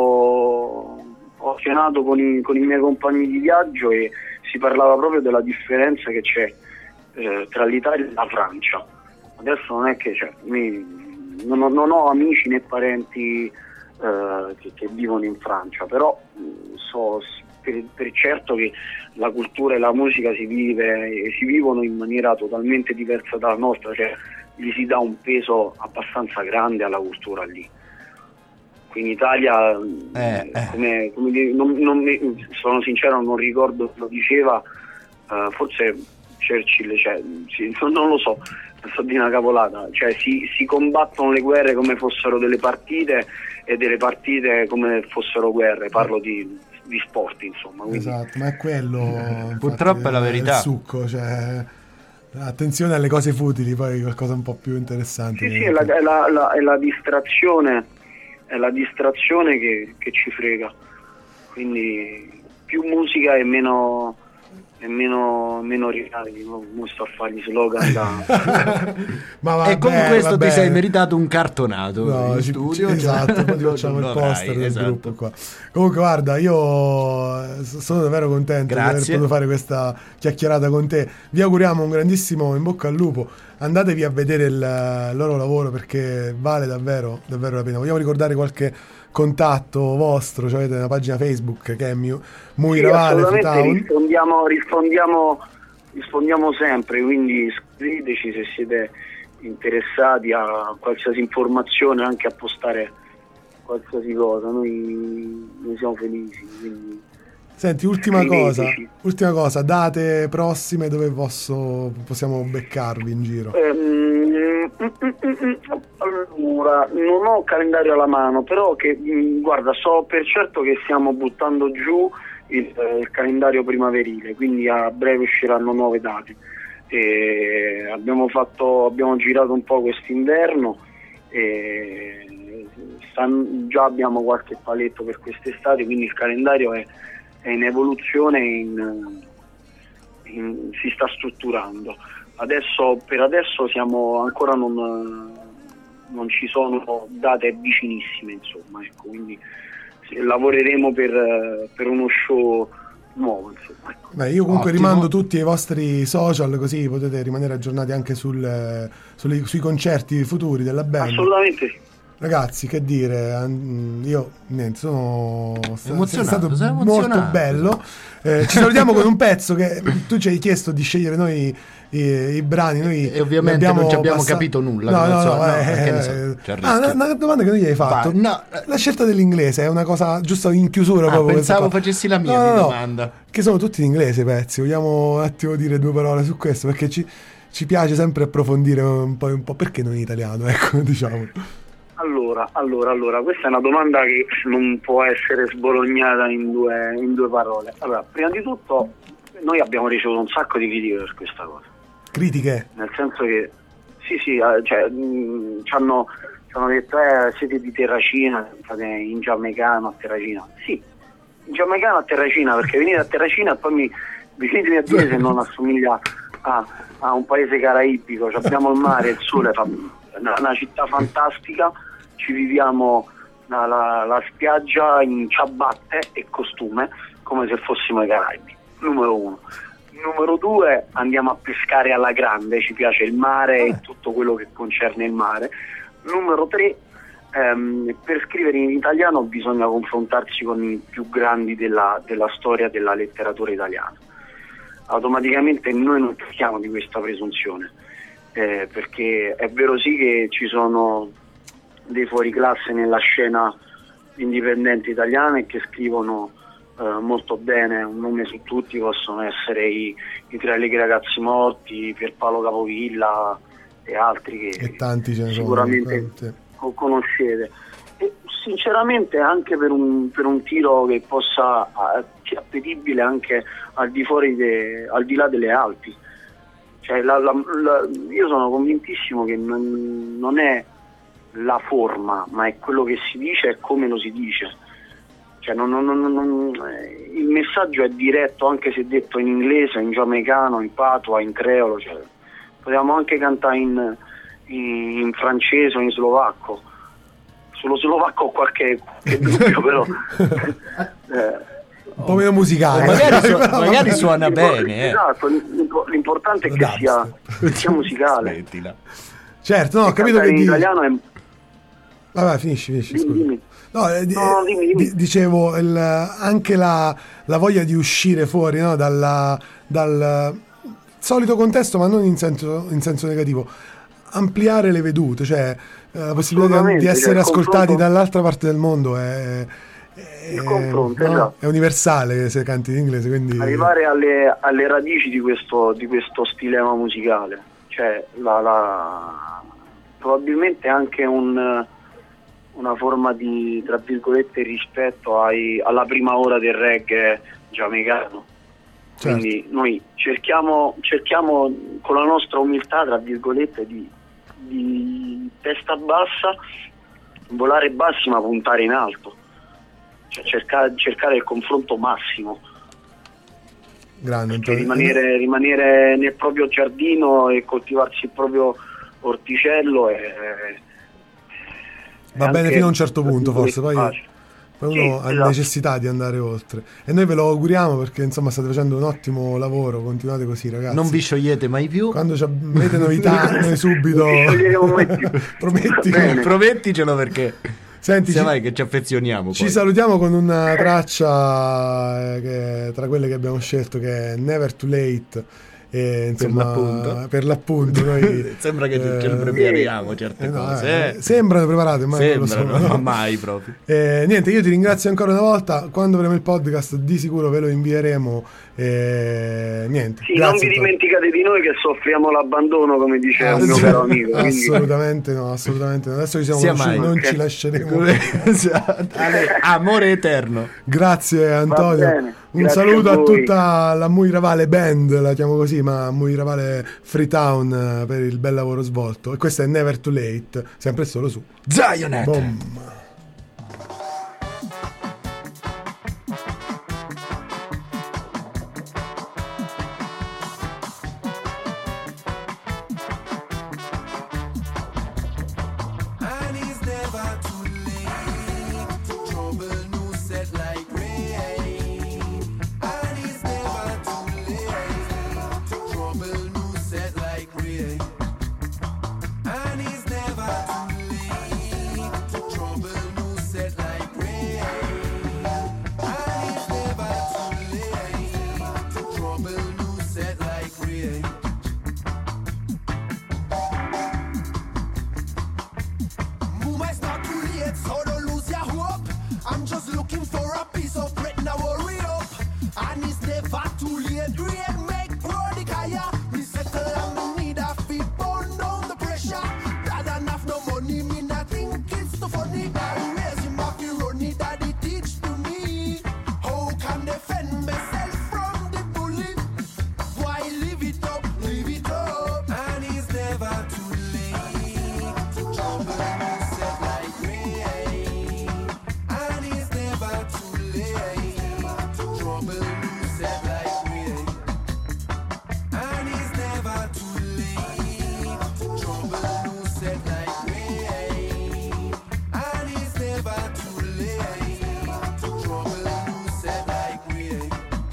ho cenato con i, con i miei compagni di viaggio e si parlava proprio della differenza che c'è eh, tra l'Italia e la Francia. Adesso non è che, cioè, mi, non, ho, non ho amici né parenti eh, che, che vivono in Francia, però mh, so per, per certo che la cultura e la musica si vive e si vivono in maniera totalmente diversa dalla nostra, cioè gli si dà un peso abbastanza grande alla cultura lì. Qui in Italia, Eh, eh. come, come dire, non, non mi- sono sincero, non ricordo chi lo diceva, eh, forse Churchill, cioè, sì, non lo so, sto di una cavolata, cioè si, si combattono le guerre come fossero delle partite e delle partite come fossero guerre, parlo di, di sport, insomma. Quindi, Esatto, ma è quello infatti, Purtroppo è la verità. il succo, cioè attenzione alle cose futili, poi qualcosa un po' più interessante. sì, sì, è la, è la- la- è la distrazione, è la distrazione che, che ci frega. Quindi più musica e meno e meno, meno ricavi, no? Non sto a fare gli slogan da... Ma vabbè, E con questo vabbè. ti sei meritato un cartonato No, in ci- studio. ci- esatto, cioè, poi ti lo- facciamo lo il poster avrai, del esatto. gruppo qua. Comunque guarda, io s- sono davvero contento di aver Grazie. potuto fare questa chiacchierata con te. Vi auguriamo un grandissimo in bocca al lupo. Andatevi a vedere il loro lavoro perché vale davvero, davvero la pena. Vogliamo ricordare qualche contatto vostro? Cioè avete una pagina Facebook che è Mu- Muy Sì, Ravale assolutamente, Freetown. rispondiamo, rispondiamo, rispondiamo sempre, quindi scriveteci se siete interessati a qualsiasi informazione, anche a postare qualsiasi cosa, noi, noi siamo felici. Quindi... Senti, ultima Scriveteci. cosa, ultima cosa, date prossime dove posso, possiamo beccarvi in giro? Ehm, allora, non ho calendario alla mano, però che mh, guarda, so per certo che stiamo buttando giù il, eh, il calendario primaverile, quindi a breve usciranno nuove date. E abbiamo fatto, abbiamo girato un po' quest'inverno e stan- già abbiamo qualche paletto per quest'estate, quindi il calendario è, è in evoluzione, in, in- si sta strutturando. Adesso, per adesso siamo ancora non, non ci sono date vicinissime, insomma, ecco, quindi sì, lavoreremo per, per uno show nuovo, insomma. Ecco. Beh, io comunque Ottimo. rimando tutti ai vostri social, così potete rimanere aggiornati anche sul, sui, sui concerti futuri della band. Assolutamente sì. Ragazzi, che dire, an- io niente, sono sta- Emozionato, è stato sei molto emozionato. bello. Eh, ci salutiamo con un pezzo che tu ci hai chiesto di scegliere noi i, i brani. Noi E ovviamente ne non ci abbiamo passa- capito nulla, No, come no, al no, solito. No, eh, che ne so, eh, c'è il ah, rischio. una, una domanda che non gli hai fatto. Vai, no, eh. La scelta dell'inglese è una cosa giusto in chiusura Ah, proprio. questa pensavo qua. facessi la mia No, no, di no, domanda. che sono tutti in inglese i pezzi. Vogliamo un attimo dire due parole su questo, perché ci, ci piace sempre approfondire un po', un po'. Perché non in italiano, ecco, diciamo. Allora, allora, allora, questa è una domanda che non può essere sbolognata in due, in due parole. Allora, prima di tutto, noi abbiamo ricevuto un sacco di critiche per questa cosa. Critiche? Nel senso che, sì, sì, eh, cioè, mh, ci hanno, ci hanno detto, eh, siete di Terracina, state in giamaicano a Terracina. Sì, in giamaicano a Terracina, perché venite a Terracina e poi mi venitemi a dire se non assomiglia a, a un paese caraibico. Cioè, abbiamo il mare, il sole, fa, una, una città fantastica, ci viviamo la, la, la spiaggia in ciabatte e costume come se fossimo ai Caraibi, numero uno. Numero due, andiamo a pescare alla grande, ci piace il mare e tutto quello che concerne il mare. Numero tre, ehm, per scrivere in italiano bisogna confrontarsi con i più grandi della, della storia della letteratura italiana. Automaticamente noi non tocchiamo di questa presunzione, eh, perché è vero sì che ci sono dei fuoriclasse nella scena indipendente italiana e che scrivono eh, molto bene. Un nome su tutti possono essere i, i Tre Allegri Ragazzi Morti, Pierpaolo Capovilla e altri che E tanti ce ne sono, sicuramente sì. co- conoscete. E sinceramente anche per un, per un tiro che possa eh, sia appetibile anche al di fuori de, al di là delle Alpi, cioè la, la, la, io sono convintissimo che non, non è la forma, ma è quello che si dice e come lo si dice. Cioè, non, non, non, non, il messaggio è diretto, anche se detto in inglese, in giamaicano, in patua, in creolo. Cioè, potevamo anche cantare in, in, in francese o in slovacco. Sullo slovacco ho qualche, qualche dubbio, però. eh, Un po' meno musicale. Magari, su- Però magari vabbè. suona L'impo- bene, eh. Esatto, l'impo- l'importante è che Dubstep. sia, che sia musicale. Smettila. Certo, no, ho capito Cantare che in dici. italiano è... Vabbè, finisci, finisci, Dimmi, scusa. dimmi. No, eh, di- No, no, dimmi, dimmi. di- dicevo, il- anche la, la voglia di uscire fuori, no, dalla- dal solito contesto, ma non in senso, in senso negativo. Ampliare le vedute, cioè eh, la possibilità di, di Assolutamente, essere cioè, il ascoltati confronto- dall'altra parte del mondo è, è- Il confronto, no? esatto. È universale se canti in inglese, quindi Arrivare alle, alle radici di questo, di questo stilema musicale, cioè la, la- probabilmente anche un, una forma di, tra virgolette, rispetto ai, alla prima ora del reggae giamaicano. Certo. Quindi noi cerchiamo, cerchiamo con la nostra umiltà, tra virgolette, di, di testa bassa, volare bassi ma puntare in alto, cioè cercare, cercare il confronto massimo. grande. Cioè, Antonio. rimanere, rimanere nel proprio giardino e coltivarsi il proprio orticello è, Va è bene anche fino a un certo punto, forse, poi facile. poi Sì, uno ha esatto. necessità di andare oltre. E noi ve lo auguriamo, perché insomma state facendo un ottimo lavoro, continuate così, ragazzi. Non vi sciogliete mai più. Quando ci avete novità, noi subito Non vi scioglieremo mai più. prometti. Va bene. Prometticelo perché Senti, sia ci, mai che ci affezioniamo. ci poi. salutiamo con una traccia eh, che, tra quelle che abbiamo scelto, che è Never Too Late. E, insomma, l'appunto. per l'appunto noi, Sembra che eh, ce le prepariamo certe eh, no, cose. eh, eh. sembrano preparate, ma non lo Sembrano, sono, no? mai proprio. Eh, niente, io ti ringrazio ancora una volta. Quando avremo il podcast di sicuro ve lo invieremo. Eh, niente, Sì, non grazie vi Antonio. dimenticate di noi che soffriamo l'abbandono, come diceva un mio Assolut- caro amico. Quindi... assolutamente no, assolutamente no. Adesso ci siamo Sia conosciuti, mai. non Ok. ci lasceremo. Ale- Amore eterno. Grazie Antonio. bene, Un grazie saluto a a, voi. tutta la Muiravale Band, la chiamo così, ma Muiravale Freetown, eh, per il bel lavoro svolto. E questo è Never Too Late, sempre e solo su Zionet. Boom. And it's never too late. Trouble news set like rain. Move might start too late, so don't lose your hope. I'm just looking for a piece of bread, now hurry up. And it's never too late, rain make product higher. Me settle and me need a fee, burn down the pressure. Dad enough no money, me not think it's too funny. I raise him up, you run it, daddy teach to me. How can defend myself from the bully? Why live it up, live it up. And it's never too late. Trouble you set like rain. And it's never too late. Trouble you set like rain. And it's never too late. Trouble you set like rain. And it's never too late. Trouble you set like rain.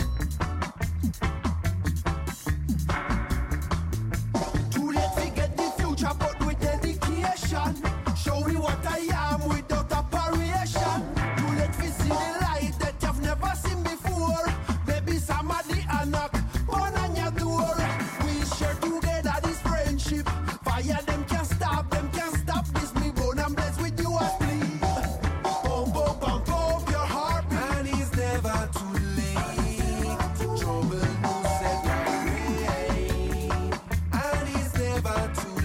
Too late to get the future, but with dedication. Show me what I am without operation. Too late to see the light that you've never seen before. Maybe somebody a knock on on your door. We share together this friendship. Fire them can't stop, them can't stop this. Me born and blessed with you as sleep. Pump, pump, pump, pump your heart. And it's never too late. Trouble you set like rain. And it's never too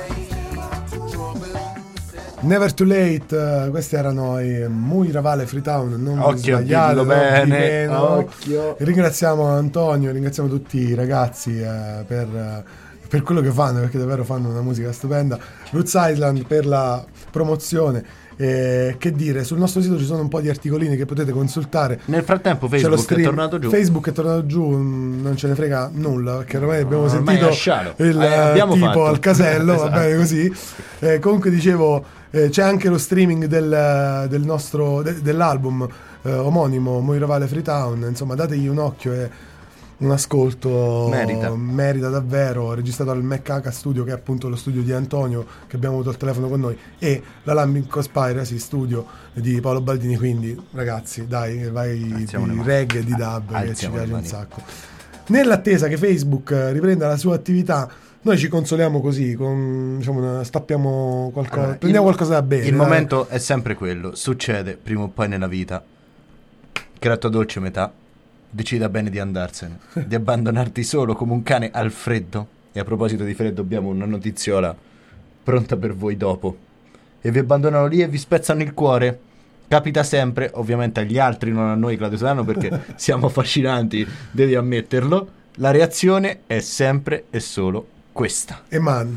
late. Trouble you set. Never Too Late, eh, questi erano i Muira Vale Freetown, non vi Occhio, sbagliate, dillo non di bene, meno. occhio. Ringraziamo Antonio, ringraziamo tutti i ragazzi eh, per, eh, per quello che fanno, perché davvero fanno una musica stupenda. Roots Island per la promozione. Eh, che dire, sul nostro sito ci sono un po' di articolini che potete consultare. Nel frattempo C'è lo Facebook è stream- tornato giù. Facebook è tornato giù, mm, non ce ne frega nulla, perché ormai abbiamo ormai sentito lasciato. il Eh, abbiamo tipo fatto. al casello, va Esatto. bene così. Eh, comunque dicevo, eh, c'è anche lo streaming del, del nostro de- dell'album eh, omonimo Moira Vale Freetown, insomma dategli un occhio e un ascolto. Merita. Merita davvero, registrato al Mac Studio, che è appunto lo studio di Antonio, che abbiamo avuto al telefono con noi, e la Lambing Conspiracy Studio di Paolo Baldini. Quindi ragazzi, dai, vai Alziamo le di mani. reggae e di dub, che ci Alziamo le piace un mani. sacco. Nell'attesa che Facebook eh, riprenda la sua attività, noi ci consoliamo così, con, diciamo, una- stappiamo qualcosa, Allora, prendiamo il- qualcosa da bere. Il dai. momento è sempre quello. Succede prima o poi nella vita che la tua dolce metà decida bene di andarsene, di abbandonarti solo come un cane al freddo. E a proposito di freddo abbiamo una notiziola pronta per voi dopo. E vi abbandonano lì e vi spezzano il cuore. Capita sempre, ovviamente agli altri, non a noi Claudio Solano, perché siamo affascinanti, devi ammetterlo. La reazione è sempre e solo questa: E man,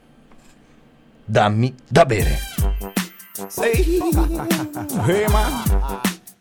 dammi da bere. Say, hey man,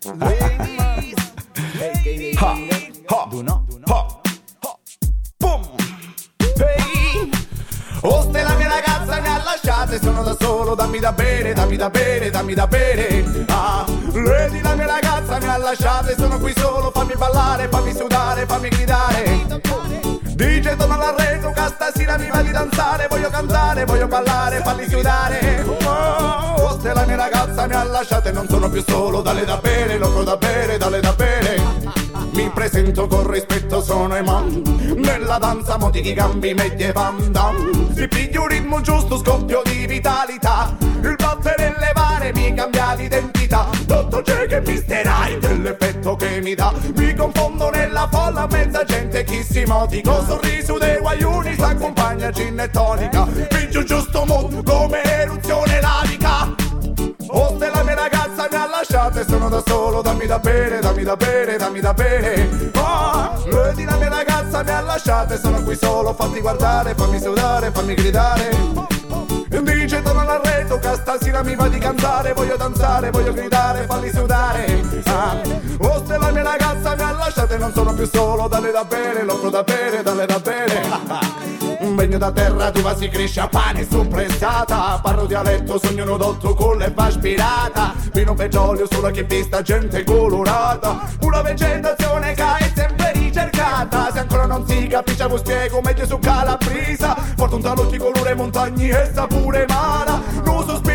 ha, ha, ha, ha, boom, hey. Oh, ste la mia ragazza mi ha lasciato e sono da solo, dammi da bere, dammi da bere, dammi da bere. Ah, vedi la mia ragazza mi ha lasciato e sono qui solo, fammi ballare, fammi sudare, fammi gridare. D J torna all'arredo, che stasera mi va di danzare, voglio cantare, voglio ballare, falli sudare. Oh, se la mia ragazza mi ha lasciato e non sono più solo, dalle da bere, loco da bere, dalle da bere. Mi presento con rispetto, sono Eman. Nella danza motichi gambi, medie van dam. Si piglia un ritmo giusto, scoppio di vitalità. Il battere e levare mi cambia l'identità. Tutto c'è che misterai dell'effetto che mi dà. Mi confondo nella folla, mezza gente chi si motica. Sorriso dei guaiuni, s'accompagna gin e tonica. Pigio giusto mood come eruzione lavica. Oh, se la mia ragazza mi ha lasciato e sono da solo, dammi da bere, dammi da bere, dammi da bere. Oh, vedi la mia ragazza mi ha lasciato e sono qui solo, fatti guardare, fammi sudare, fammi gridare. Dice torna all'arredo, che stasera mi va di cantare, voglio danzare, voglio gridare, falli sudare. Ah, oh, se la mia ragazza mi ha lasciato e non sono più solo, dalle da bere, loco da bere, dalle da bere. Vengo da terra dove si cresce a pane suppressata. Parlo dialetto, sogno un odotto con l'erba aspirata. Vino petrolio solo che vista gente colorata. Una vegetazione che è sempre ricercata. Se ancora non si capisce vi spiego meglio su Calabrisa. Porto un talocchi colore montagne e sapore mara. Non sospiro di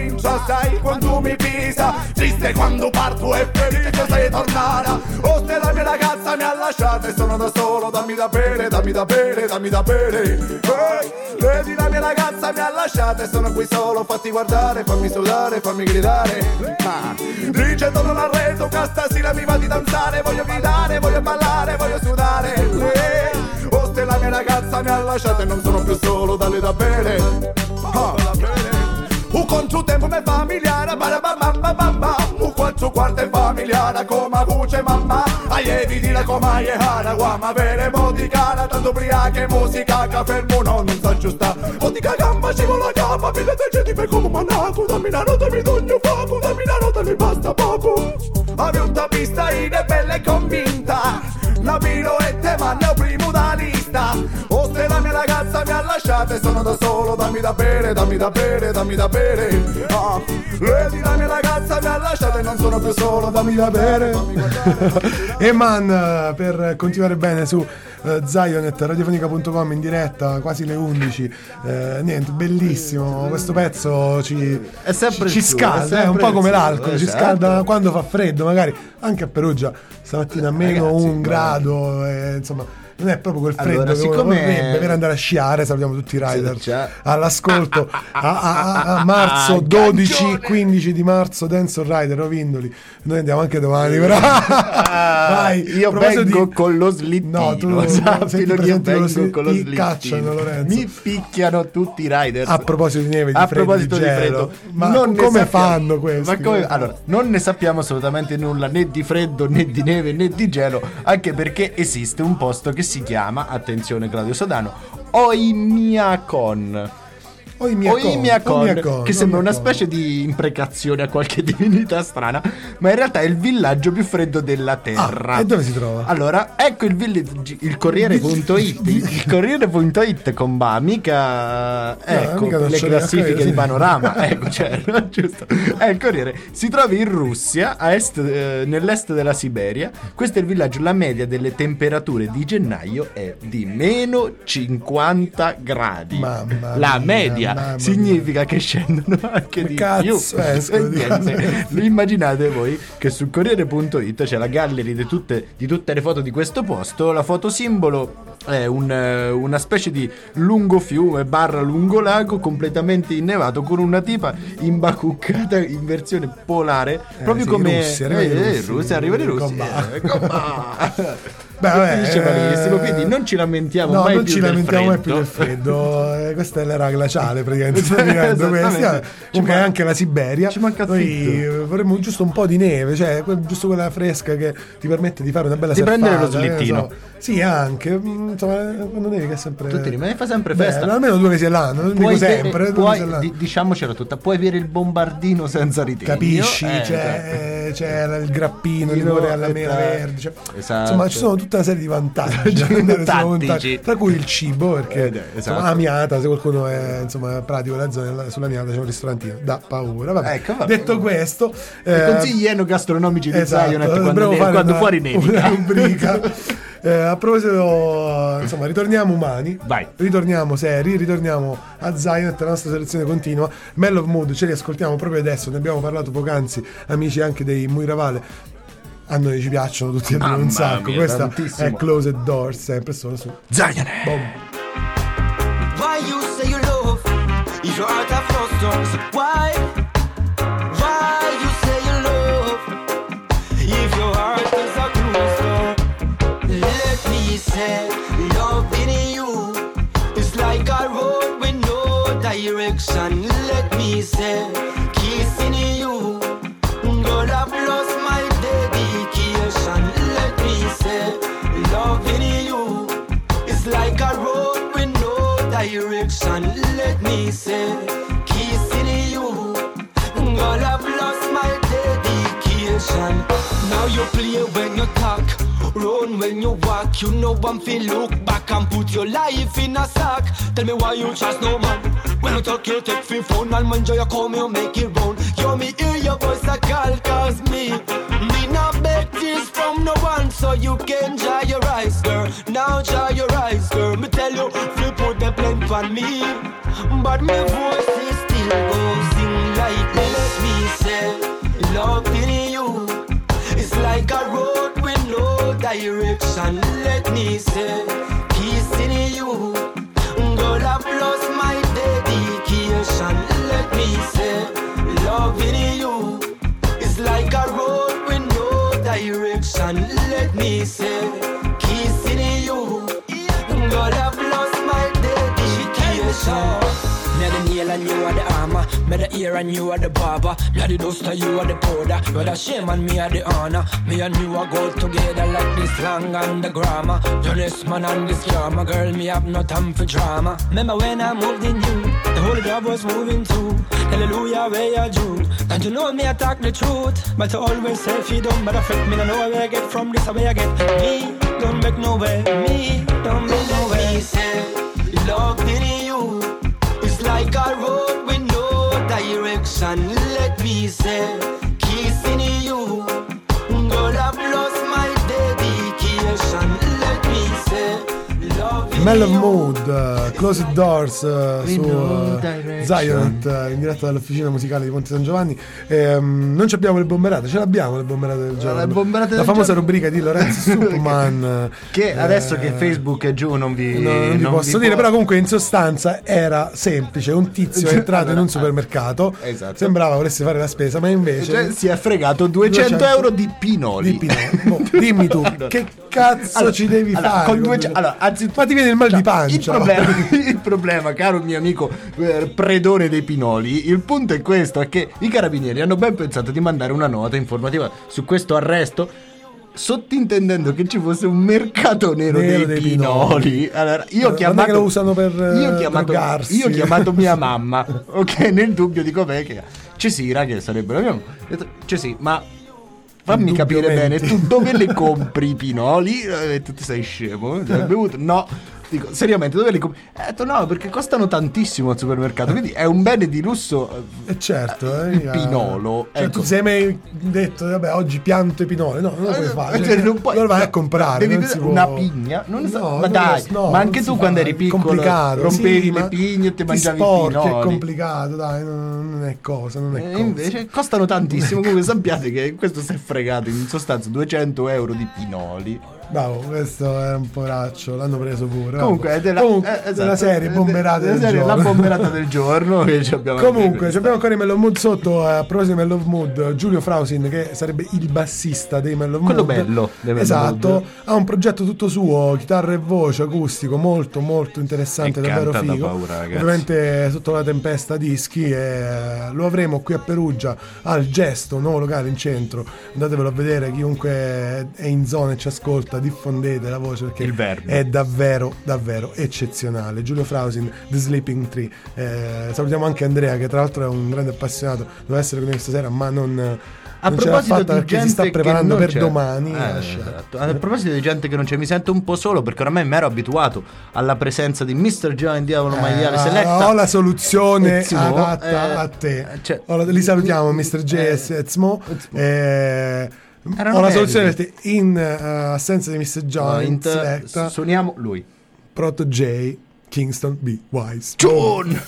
comincia, sai quando mi pisa. Triste quando parto e felice sei tornata. Oh, te la mia ragazza mi ha lasciato e sono da solo. Dammi da bere, dammi da bere, dammi da bere. Hey, vedi la mia ragazza mi ha lasciato e sono qui solo. Fatti guardare, fammi sudare, fammi gridare. Ah, dice non arredo, che stasera mi va di danzare. Voglio gridare, voglio ballare, voglio sudare. Hey, oh, te la mia ragazza mi ha lasciato e non sono più solo. Dammi da bere. Ah, un conto tempo me familiare, barabababababa. Un quattro quarto è familiare, come voce mamma. Aievi di la coma e hara, guama vere moticana. Tanto ubriaca e musica, che fermo no, non sa giusta. Motica gamba, scivola gamba, mille decidi per come manaco. Dammi una nota, mi dogno fuoco, dammi una nota, mi basta poco. Avuta pista ed è bella e convinta. La miro e te mando primo da lista. Oh, se la mia ragazza mi ha lasciato e sono da solo. Dammi da bere, dammi da bere, dammi da bere. Ah, vedi la mia ragazza mi ha lasciato e non sono più solo. Dammi da bere. E man, per continuare bene su uh, Zionet, radiofonica punto com in diretta, quasi le undici. Uh, niente, bellissimo. Questo pezzo ci, è sempre ci, ci suo, scalda, è, è un po' come suo, l'alcol, ci esatto. scalda quando fa freddo, magari anche a Perugia stamattina a meno Ragazzi, un grado, e, insomma. Non è proprio quel freddo allora, che uno siccome... vorrebbe per andare a sciare. Salutiamo tutti i rider sì, all'ascolto. A, a, a, a marzo ah, dodici quindici di marzo Dance on Rider Rovindoli. Noi andiamo anche domani, però. Ah, vai, io vengo di... con lo slittino. No, tu sappilo che io vengo sli... con lo ti slittino. cacciano, Lorenzo. Mi picchiano tutti i riders. A proposito di neve, di a freddo, proposito di, di gelo. freddo, ma non come ne fanno questi? Ma come... Allora, non ne sappiamo assolutamente nulla, né di freddo, né di neve, né di gelo, anche perché esiste un posto che si chiama, attenzione Claudio Sodano, Oimiakon. Oimiakon, Oimiakon, Oimiakon, che sembra una Oimiakon. specie di imprecazione a qualche divinità strana, ma in realtà è il villaggio più freddo della terra. Ah, e dove si trova? Allora, ecco il village, il Corriere punto it. Il Corriere punto it comba, mica ecco mica non le ce l'ho, classifiche okay, di sì. Panorama, ecco, cioè, no, giusto. È il Corriere. Si trova in Russia, a est, eh, nell'est della Siberia. Questo è il villaggio. La media delle temperature di gennaio è di meno cinquanta gradi. Mamma La mia, media mamma significa che scendono anche di cazzo più. escono E di niente. Immaginate voi che sul Corriere punto it c'è la gallery di tutte, di tutte le foto di questo posto. La foto simbolo è un, eh, una specie di lungo fiume barra lungo lago completamente innevato, con una tipa imbacuccata in versione polare, Eh, proprio sì, come russi, arriva eh, i eh, russi, russi, arrivano i russi, comba. eh, comba. Beh, vabbè, Finisce malissimo, eh, quindi non ci lamentiamo no, mai non più ci del lamentiamo mai più freddo. del freddo. Eh, questa è l'era glaciale praticamente. sta vivendo questa. Esattamente. Comunque Ci anche la Siberia. ci manca Noi zitto. vorremmo giusto un po' di neve, cioè que- giusto quella fresca che ti permette di fare una bella Di surfata, prendere lo che ne slittino. so. Sì, anche. mm, Insomma, quando nevi che è sempre. Tutti rimane, fa sempre Beh, festa. almeno due mesi all'anno, non dico Puoi sempre. bere- due puoi- mesi all'anno. di- diciamocela tutta, puoi avere il bombardino senza ritegno. Capisci? Eh, c'è, eh, c'è il grappino, il Io- rigore alla mela esatto. verde. Cioè, Esatto. Insomma, ci sono tutta una serie di vantaggi da andare sulla montagna, Tattici. tra cui il cibo, perché Eh, esatto. insomma, Amiata, se qualcuno è insomma pratico la zona, sulla Amiata c'è un ristorantino, da paura. Vabbè. Ecco, vabbè. Detto questo, I eh, consigli enogastronomici di esatto, Zionet quando, dovremmo ne- fare quando una- fuori nevica. una rubrica. Eh, a proposito, insomma, ritorniamo umani, Vai. ritorniamo seri, ritorniamo a Zionet, la nostra selezione continua. Mel of Mood, ce li ascoltiamo proprio adesso, ne abbiamo parlato poc'anzi, amici anche dei Muiravale. A noi ci piacciono tutti e due un Mamma sacco. mia, Questa tantissimo. è Closed Doors, sempre solo su Zionet. Boom. Why you say you love if your heart have no stones? Why? Why you say you love if your heart is a closed door? Let me say, loving you is like a road with no direction. Let me say, kissing you, girl, I've lost my dedication. Let me say, loving you is like a road with no direction. Let me say, kissing you, girl, I've lost my dedication. Now you play when you talk, run when you walk. You know I'm feel look back and put your life in a sack. Tell me why you trust no man. When you talk, you take free phone and when you come, you make it round. You me hear your voice a call, cause me Me not beg this from no one, so you can dry your eyes, girl. Now dry your eyes, girl. Me tell you, flip put the blame on me, but my voice is still goes sing like me. say, loving you is like a road with no direction. Let me say, kissing you, God have lost my dedication. Let me say, loving you is like a road with no direction. Let me say, kissing you, God have lost my dedication. Me the nail and you are the armor, me the ear and you are the barber, me the duster, you are the powder, you are the shame and me are the honor. Me and you are go together like the slang and the grammar. You're this man and this drama, girl, me have no time for drama. Remember when I moved in you, the whole job was moving too. Hallelujah, where you June. Don't you know me, I talk the truth, but you always say if you don't, but I fret me, I know where I get from this, where I get me. Don't make no way, me, don't make no way. Me say, love in you is like a road with no direction. Let me say, kissing you, God have lost my dedication. Let me say, love in Mellow you. Mood, uh, Closed Doors uh, su uh, Zionet uh, in diretta dall'officina musicale di Ponte San Giovanni. Ehm, non ci abbiamo le bomberate, ce l'abbiamo le bomberate del giorno. Le bomberate la del famosa giorno. rubrica di Lorenzo Superman. Che eh, adesso che Facebook è giù non vi, no, non vi non posso vi dire, può- però comunque in sostanza era semplice. Un tizio è entrato in un supermercato, Esatto. sembrava volesse fare la spesa, ma invece Cioè, si è fregato duecento euro di pinoli. di pinoli. Boh, dimmi tu, che cazzo Allora, ci devi allora, fare? con con duecento allora, anzi, ma ti viene il mal di il pancia. problema, il problema, caro mio amico eh, predone dei pinoli, il punto è questo, è che i carabinieri hanno ben pensato di mandare una nota informativa su questo arresto, sottintendendo che ci fosse un mercato nero, Nero dei, dei pinoli. pinoli. Allora, io ho Eh, chiamato, guarda che lo usano per, io ho eh, chiamato, drogarsi. io ho chiamato mia mamma, ok, nel dubbio dico beh che Cesira, che sarebbe la mia mamma, ho detto, Cesì, ma fammi capire bene, Indubbiamente. tu dove le compri i pinoli? E tu ti sei scemo? Hai bevuto? No. Dico, seriamente, dove li compri? Ho detto no, perché costano tantissimo al supermercato, quindi è un bene di lusso. E certo, eh, Il pinolo, cioè, ecco. tu sei mai detto vabbè oggi pianto i pinoli? No, non lo puoi fare, Cioè, cioè, non puoi- lo vai a comprare, devi non si una può- pigna, non so- No, ma non dai, lo- no, ma anche non tu si quando fa, eri piccolo complicato, rompevi sì, le ma pigne e ti ti mangiavi i sporchi, è pinoli. complicato, dai, non, non è cosa, non è E cosa. invece costano tantissimo. Comunque sappiate che questo si è fregato in sostanza duecento euro di pinoli. Bravo, questo è un poraccio, l'hanno preso pure. Comunque, vabbè. è della, Comunque, eh, esatto, della serie bomberate della del serie giorno. La bomberata del giorno che ci abbiamo anche Comunque, questa. ci abbiamo ancora i Mellow Mood sotto. A proposito di Mellow Mood, Giulio Frausin, che sarebbe il bassista dei Mellow Mood. Quello bello dei Mellow Esatto, Mood. ha un progetto tutto suo, chitarra e voce, acustico, molto molto interessante, E davvero canta da figo. paura, ragazzi. Ovviamente sotto la tempesta dischi, e lo avremo qui a Perugia al Gesto, un nuovo locale in centro. Andatevelo a vedere, chiunque è in zona e ci ascolta, diffondete la voce perché Il verbo. è davvero davvero eccezionale. Giulio Frausin, The Sleeping Tree. Eh, salutiamo anche Andrea, che tra l'altro è un grande appassionato, doveva essere con noi stasera ma non, A non ce l'ha proposito fatta di perché gente si sta che preparando non per c'è. domani. Eh, ha lasciato. esatto. A proposito di gente che non c'è, mi sento un po' solo perché oramai mi ero abituato alla presenza di mister Joe in Diavolo Maiale Eh, Selecta. ho la soluzione Ezimo, adatta eh, a te. cioè- Ho la- li salutiamo mister J Eh, S Ezmo. Eh, Erano ho la belli. soluzione per te in eh, assenza di mister John No, in- Selecta. suoniamo lui. Proto J Kingston B Wise. John!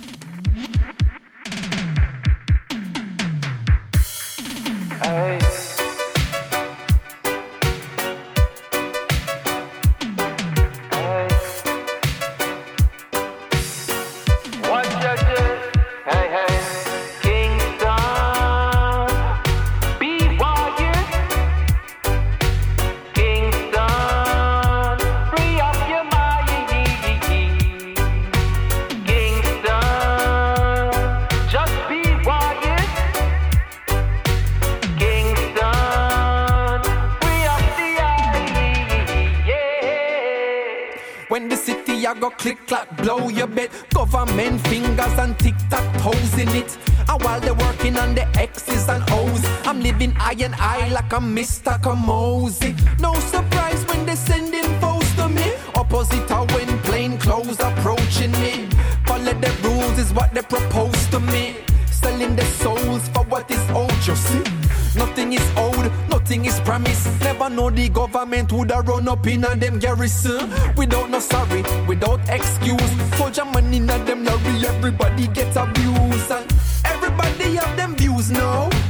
When the city I go click clack blow your bed, government fingers and tic tac toes in it. And while they're working on the X's and O's, I'm living eye and eye like I'm Mister Kamosi. No surprise when they sending foes to me. Opposite are when plain clothes approaching me. Follow the rules is what they propose to me. Selling their souls for what is owed, you see. Nothing is owed, nothing is promised. Never know the government would have run up in a them garrison. Without no sorry, without excuse. Soldier money in a them lorry, everybody get abused. And everybody have them views now.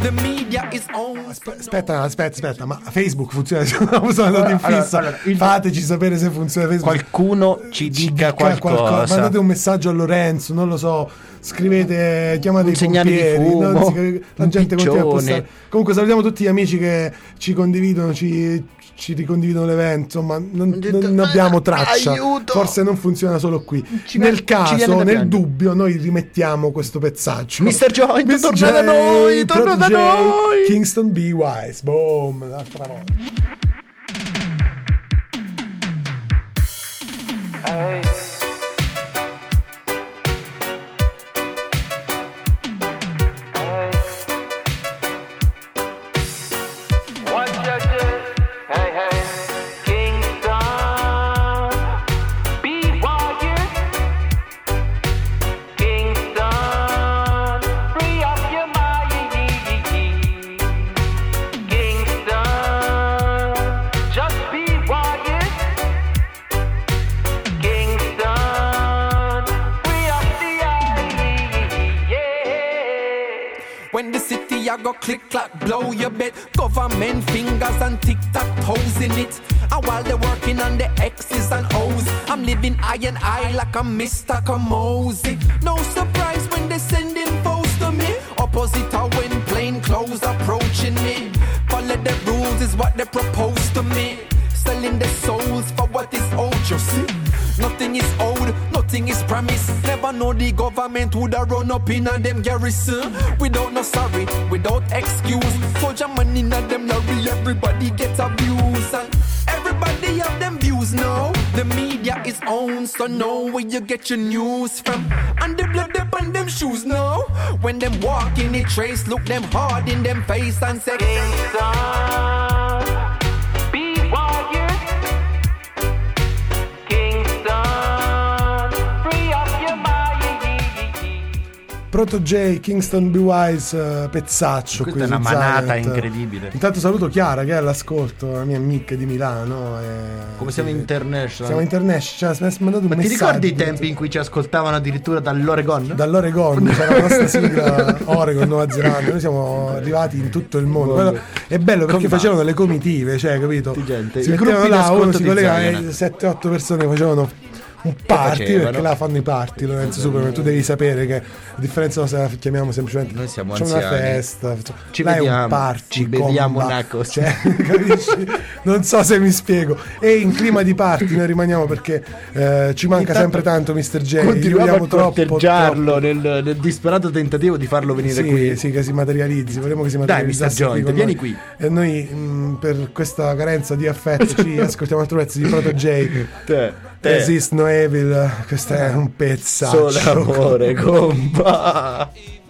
Aspetta, aspetta, aspetta, ma Facebook funziona? Siamo andati in fissa. Allora, allora, il... Fateci sapere se funziona Facebook. Qualcuno ci dica ci qualcosa. qualcosa. Mandate un messaggio a Lorenzo, non lo so. Scrivete, chiamate un i pompieri, di fumo, non si, la gente piccione. continua a postare. Comunque salutiamo tutti gli amici che ci condividono, ci, ci ricondividono l'evento. Insomma, non, detto, non, non abbiamo traccia. Aiuto. Forse non funziona solo qui. Ci nel ci caso, nel piangere. dubbio, noi rimettiamo questo pezzaccio. mister Joint, mister torna da noi, torna da noi. Kingston Be Wise. Boom, l'altra volta. Hey. Go click clack, blow your bed. Government fingers and tic tac toes in it. And while they're working on the X's and O's, I'm living eye and eye like I'm Mister Kamosi. No surprise when they sending foes to me. Opposite are when plain clothes approaching me. Follow the rules is what they propose to me. Selling their souls for what is owed, you see. Nothing is owed, nothing is promised. Never know the government would have run up in a them garrison. Without no sorry, without excuse. Soldier money in a them lorry, everybody gets abused. And everybody have them views now. The media is owned, so know where you get your news from. And the blood up on them shoes now. When them walk in the trace, look them hard in them face and say, Kingston, be warrior. Proto J, Kingston Be Wise, uh, pezzaccio. Questa qui è una su manata Zanet. incredibile. Intanto saluto Chiara che è all'ascolto, la mia amica di Milano. E... Come siamo international. Siamo international, mi ha mandato un Ma messaggio. ti ricordi i tempi in cui ci ascoltavano addirittura dall'Oregon? Dall'Oregon, c'era la nostra sigla Oregon, Nuova Zelanda. Noi siamo arrivati in tutto il mondo. Però è bello perché facevano le comitive, cioè, capito? Di gente. Si I mettevano gruppi là, d'ascolto uno si di collega Zion. e sette otto persone facevano un party, facevano? perché là fanno i party, Lorenzo Superman. Tu devi sapere che a differenza nostra la chiamiamo semplicemente noi siamo c'è anziani. una festa, Ci là è vediamo, un party, ci beviamo comba, una cosa. cioè, capisci? Non so se mi spiego. E in clima di party noi rimaniamo perché eh, ci manca Intanto sempre tanto mister J. Gli continuiamo vogliamo a troppo, corteggiarlo troppo. nel, nel disperato tentativo di farlo venire Sì, qui. sì, che si materializzi. Vorremmo che si Dai, materializzasse mister Joint, con vieni noi. qui. E noi mh, per questa carenza di affetto ci ascoltiamo altro pezzo di Proto J. Te, te. Exist No Evil. Questo è un pezzaccio. Solo amore, compa.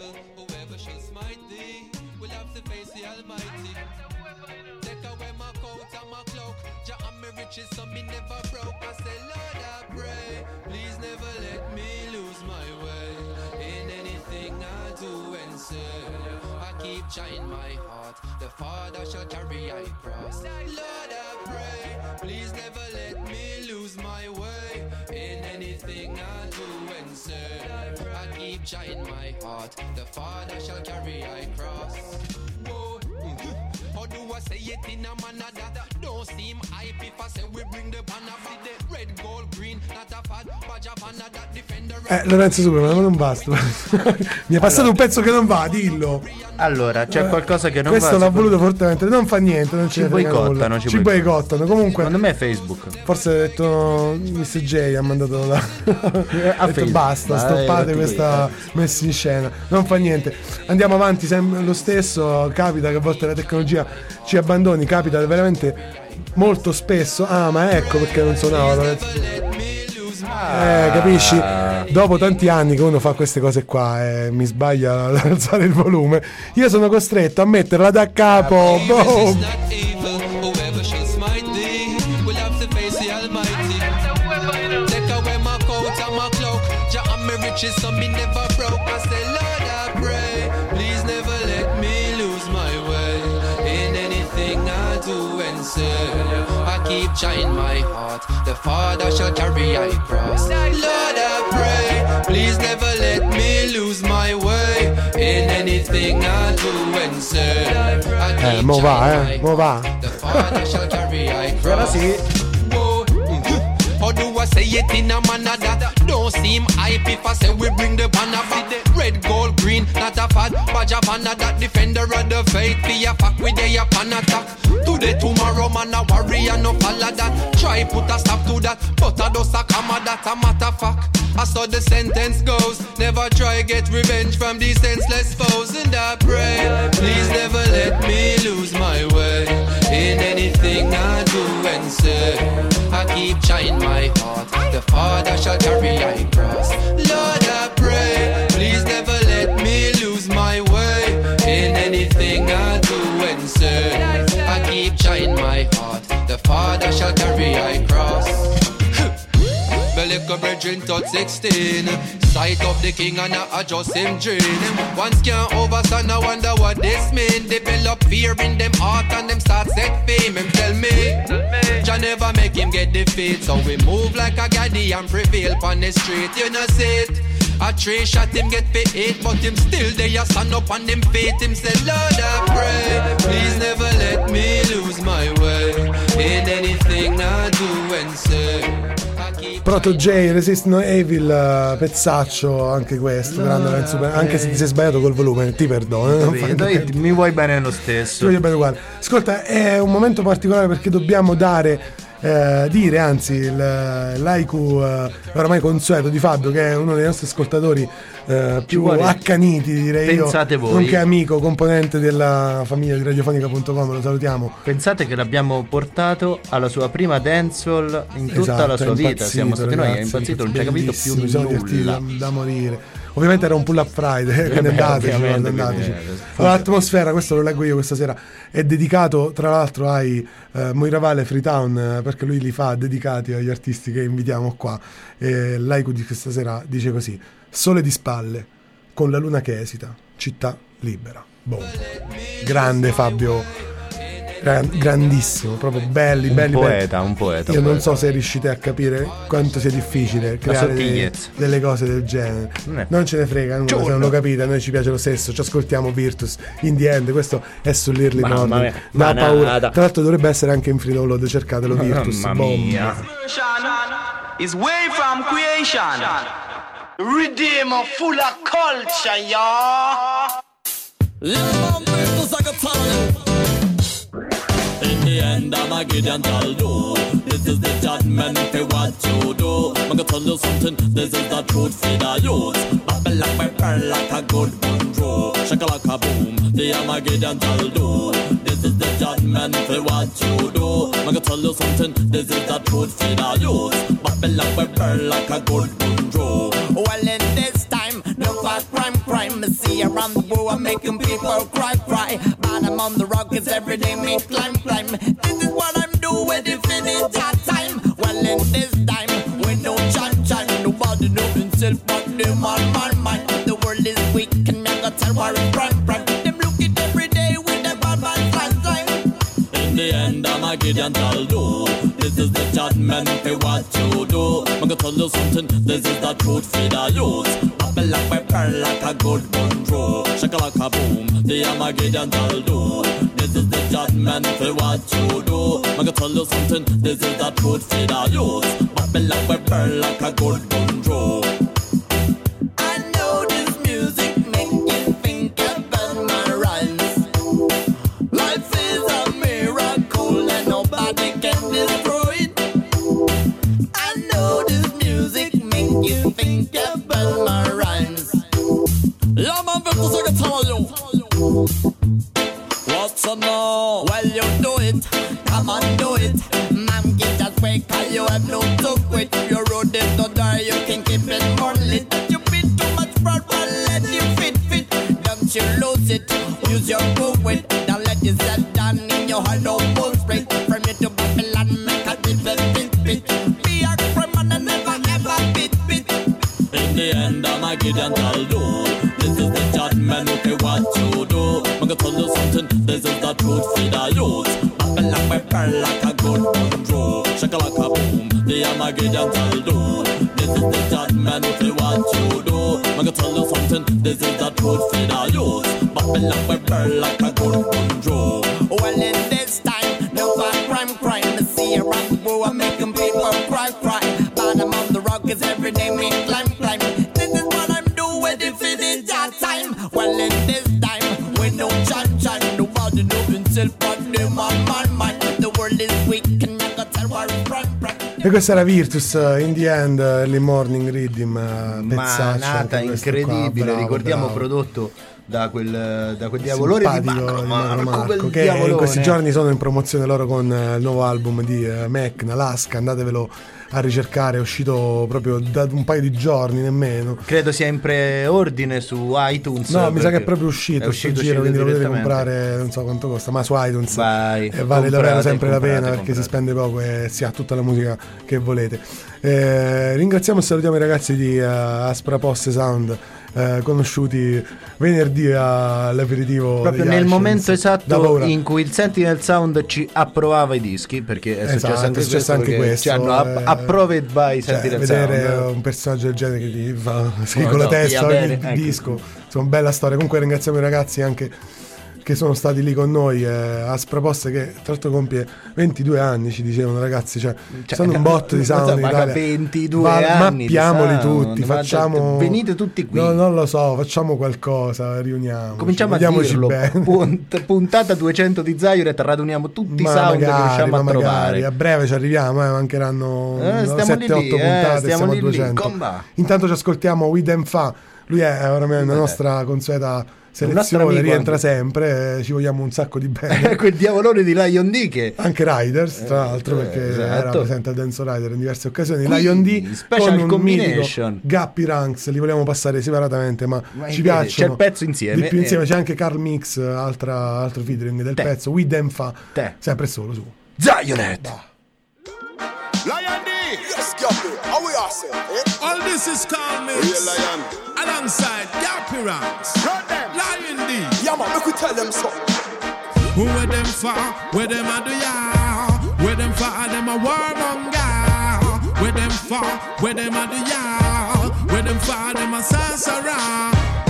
In my heart, the Father shall carry I cross. Lord, I pray, please never let me lose my way in anything I do and say. I keep trying my heart, the Father shall carry I cross. Whoa. How do I say it in a manner that don't seem hype if I say we bring the banner back? The red, gold, green, not a fad, but a banner that defender. Eh, Lorenzo Superman, ma non basta. Mi è passato allora, un pezzo che non va, dillo. Allora, c'è qualcosa che non questo va. Questo l'ha voluto fortemente, non fa niente, non ci, ci boicottano, ci, ci boicottano. Comunque, secondo me è Facebook. Forse ha detto mister J, ha mandato la ha detto basta, Vai, stoppate questa messa in scena. Non fa niente. Andiamo avanti sempre lo stesso, capita che a volte la tecnologia ci abbandoni, capita veramente molto spesso. Ah, ma ecco perché non suonava Lorenzo. Eh, capisci? Dopo tanti anni che uno fa queste cose qua e mi sbaglia ad alzare il volume, io sono costretto a metterla da capo. Boom. Keep trying my heart, the Father shall carry I cross. Lord, I pray, please never let me lose my way in anything I do and say. I Eh, mo va, eh, mo va. Ora sì. How do I say it in a manner that don't seem hype if I say we bring the banner back? Red, gold, green, not a fad. Badge of honor that defender of the faith. Be a fuck with a upon attack. Today, tomorrow, man, a warrior, no follow that. Try put a stop to that, but I just a comma that a matter fact. I saw the sentence goes. Never try get revenge from these senseless foes. And I pray, please never let me lose my way in anything I do and say. I keep trying my heart, the Father shall carry I cross. Lord, I pray, please never let me lose my way in anything I do and say. I keep trying my heart, the Father shall carry I cross. The little brethren touch sixteen. Sight of the king and I adjust him dream. Once can't overstand, I wonder what this mean. Develop fear in them heart and them start set fame. Him tell me, Jah never make him get defeat. So we move like a gaddy and prevail on the street. You know see it. A three shot him get for eight, but him still there. Stand up on him feet. Him say, Lord I pray, please never let me lose my way in anything I do and say. Proto J, Resist No Evil, uh, pezzaccio anche questo, no, grande, okay. Super, anche se ti sei sbagliato col volume, ti perdono. Dai, mi vuoi bene lo stesso. Ti voglio bene uguale. Ascolta, è un momento particolare perché dobbiamo dare, eh, dire anzi, il, l'haiku eh, oramai consueto di Fabio, che è uno dei nostri ascoltatori eh, più accaniti, direi. Pensate io, voi, nonché amico, componente della famiglia di radiofonica punto com, lo salutiamo. Pensate che l'abbiamo portato alla sua prima dancehall in tutta esatto, la sua vita. Siamo stati ragazzi, noi, è impazzito, non ci ha capito più nulla. Da, da morire. Ovviamente era un pull up Friday, quindi andateci, andateci. Allora, l'atmosfera, questo lo leggo io questa sera, è dedicato tra l'altro ai eh, Moiravale Freetown, eh, perché lui li fa dedicati agli artisti che invitiamo qua. E l'haiku di questa sera dice così: sole di spalle, con la luna che esita, città libera. Boom. Grande Fabio. Grandissimo, proprio belli, un belli, poeta, belli. Un poeta, Io un non poeta. so se riuscite a capire quanto sia difficile creare dei, delle cose del genere. Non, non ce ne frega nulla, se non lo capite, a noi ci piace lo stesso. Ci ascoltiamo Virtus in the end. Questo è sull'Early Morning, da paura. Tra l'altro dovrebbe essere anche in free download, cercatelo Virtus. Mamma mia. Is way from creation. Redeemer full of culture, y'all. Yeah, Virtus, I can tell you. In the end, I'm a Gideon tell you. This is the judgment for what you do. I'm gonna tell you something, this is the truth for the youth. Babble like my pearl like a good control. Shaka like a boom, the Armageddon tell you. This is the judgment for what you do. I'm gonna tell you something, this is the truth for the youth. Babble like my pearl like a good control. Well, in this time, no fast crime, crime. I see around the world making people cry, cry. But I'm on the rock, it's every day me climb, climb. This is what I'm doing if it is that time. Well, in this time, we no chant, chant. Nobody know himself but them on my mind. The world is weak and me got tell war and prime, prime. Them look it every day with the bad man flying, flying. In the end, I'm a Gideon tell you. This is the judgment for what you do. I'm gonna tell you something, this is the truth for the youth. Babble like my pearl like a good control. Shaka like a boom, the Armageddon tell you. This is the judgment for what you do. I'm gonna tell you something, this is the truth for the youth. Babble like my pearl like a good control. I know this music make you think about my rhymes. Life is a miracle and nobody can destroy it. I know this music make you think about my rhymes. Yeah, man, Virtus, I can tell you. What's up now? Well, you do it, come on, do it. Man, get that way, cause you have no to quit. Your road is not there, you can keep it more lit. You beat too much broad, but let you fit, fit. Don't you lose it, use your good wit. Don't let it set down in your heart, no bull straight. From you to Babylon, make a bit, bit, bit, bit. Be a criminal and never, ever bit, bit. In the end, I'm a Gideon tell you. This is the judgment for what you do. I'm gonna tell you something, this is the truth for the youth. Babble like my pearl like a good control. Shaka like a boom, the Armageddon tell you. This is the judgment for what you do. I'm gonna tell you something, this is the truth for the youth. Babble like my pearl like a good control. in this time, no bad crime, crime. The sea around the world making people cry, cry. Bottom of the rock is every day me climb, climb. This is what I'm doing if it is that time. Well, in this time, we no chat, chat. Nobody knows himself, but them on my mind. The world is weak and I got tell what crime, crime. E questa era Virtus, in the end, Early Morning Rhythm, pezzaccio, nata incredibile, qua, bravo, ricordiamo bravo. prodotto da quel, da quel diavolone di Macro Marco, Marco, quel che diavolone. in questi giorni sono in promozione loro con il nuovo album di uh, Mac, Alaska, andatevelo a ricercare, è uscito proprio da un paio di giorni nemmeno. Credo sia in preordine su iTunes. No, mi sa che è proprio uscito, è uscito, sto giro, uscito quindi lo potete direttamente. comprare, non so quanto costa, ma su iTunes. Vai, e vale davvero sempre la pena, comprate, perché comprate. si spende poco e si ha tutta la musica che volete. Eh, ringraziamo e salutiamo i ragazzi di uh, Aspra Posse Sound, eh, conosciuti venerdì all'aperitivo Proprio degli nel Actions. momento Da esatto paura. in cui il Sentinel Sound ci approvava i dischi, perché è successo Esatto, anche è successo questo, anche perché questo, ci hanno app- eh, approved by cioè, Sentinel vedere Sound. un personaggio del genere che ti fa sì, No, con la no, testa via il bene, ecco. disco, insomma, bella storia. Comunque ringraziamo i ragazzi anche che sono stati lì con noi, eh, Aspra Posse, che tra l'altro compie ventidue anni, ci dicevano ragazzi, cioè, Cioè, sono un botto di sound in ma Italia. ventidue Va- anni di mappiamoli sound, tutti, ma facciamo venite tutti qui. no, non lo so, facciamo qualcosa, riuniamo, Cominciamo a vediamoci dirlo, bene. punt- puntata duecento di Zioret, raduniamo tutti i Ma sound magari, che riusciamo ma a magari, trovare. a breve ci arriviamo, eh, mancheranno Eh, stiamo sette otto lì lì, eh, puntate, stiamo siamo a lì lì, duecento. comba. Intanto ci ascoltiamo We Them Fa, lui è ormai la Eh. nostra consueta Un nostro selezione, amico rientra anche. sempre, eh, ci vogliamo un sacco di bene. Quel diavolone di Lion D che Anche Riders, tra l'altro, eh, perché esatto. era presente al Dance Rider in diverse occasioni. Quindi, Lion D special con un combination. mitico Guppy Ranks, li vogliamo passare separatamente, ma, Ma ci in- piacciono. c'è il pezzo insieme, Di più insieme eh. c'è anche Carl Mix, altra, altro featuring del Te. pezzo. We Them Fa, Te. sempre solo su Zionet. Lion D! Yes, Guppy. How we are saying, eh? All this is Carl Mix. Real Lion. Alongside Guppy Ranks. Run them. Lion D. Yeah, man, make we tell them so. Where them far, where them a do ya? Where them far, them a warmonger. Where them far, where them a do ya? Where them far, them a sassara.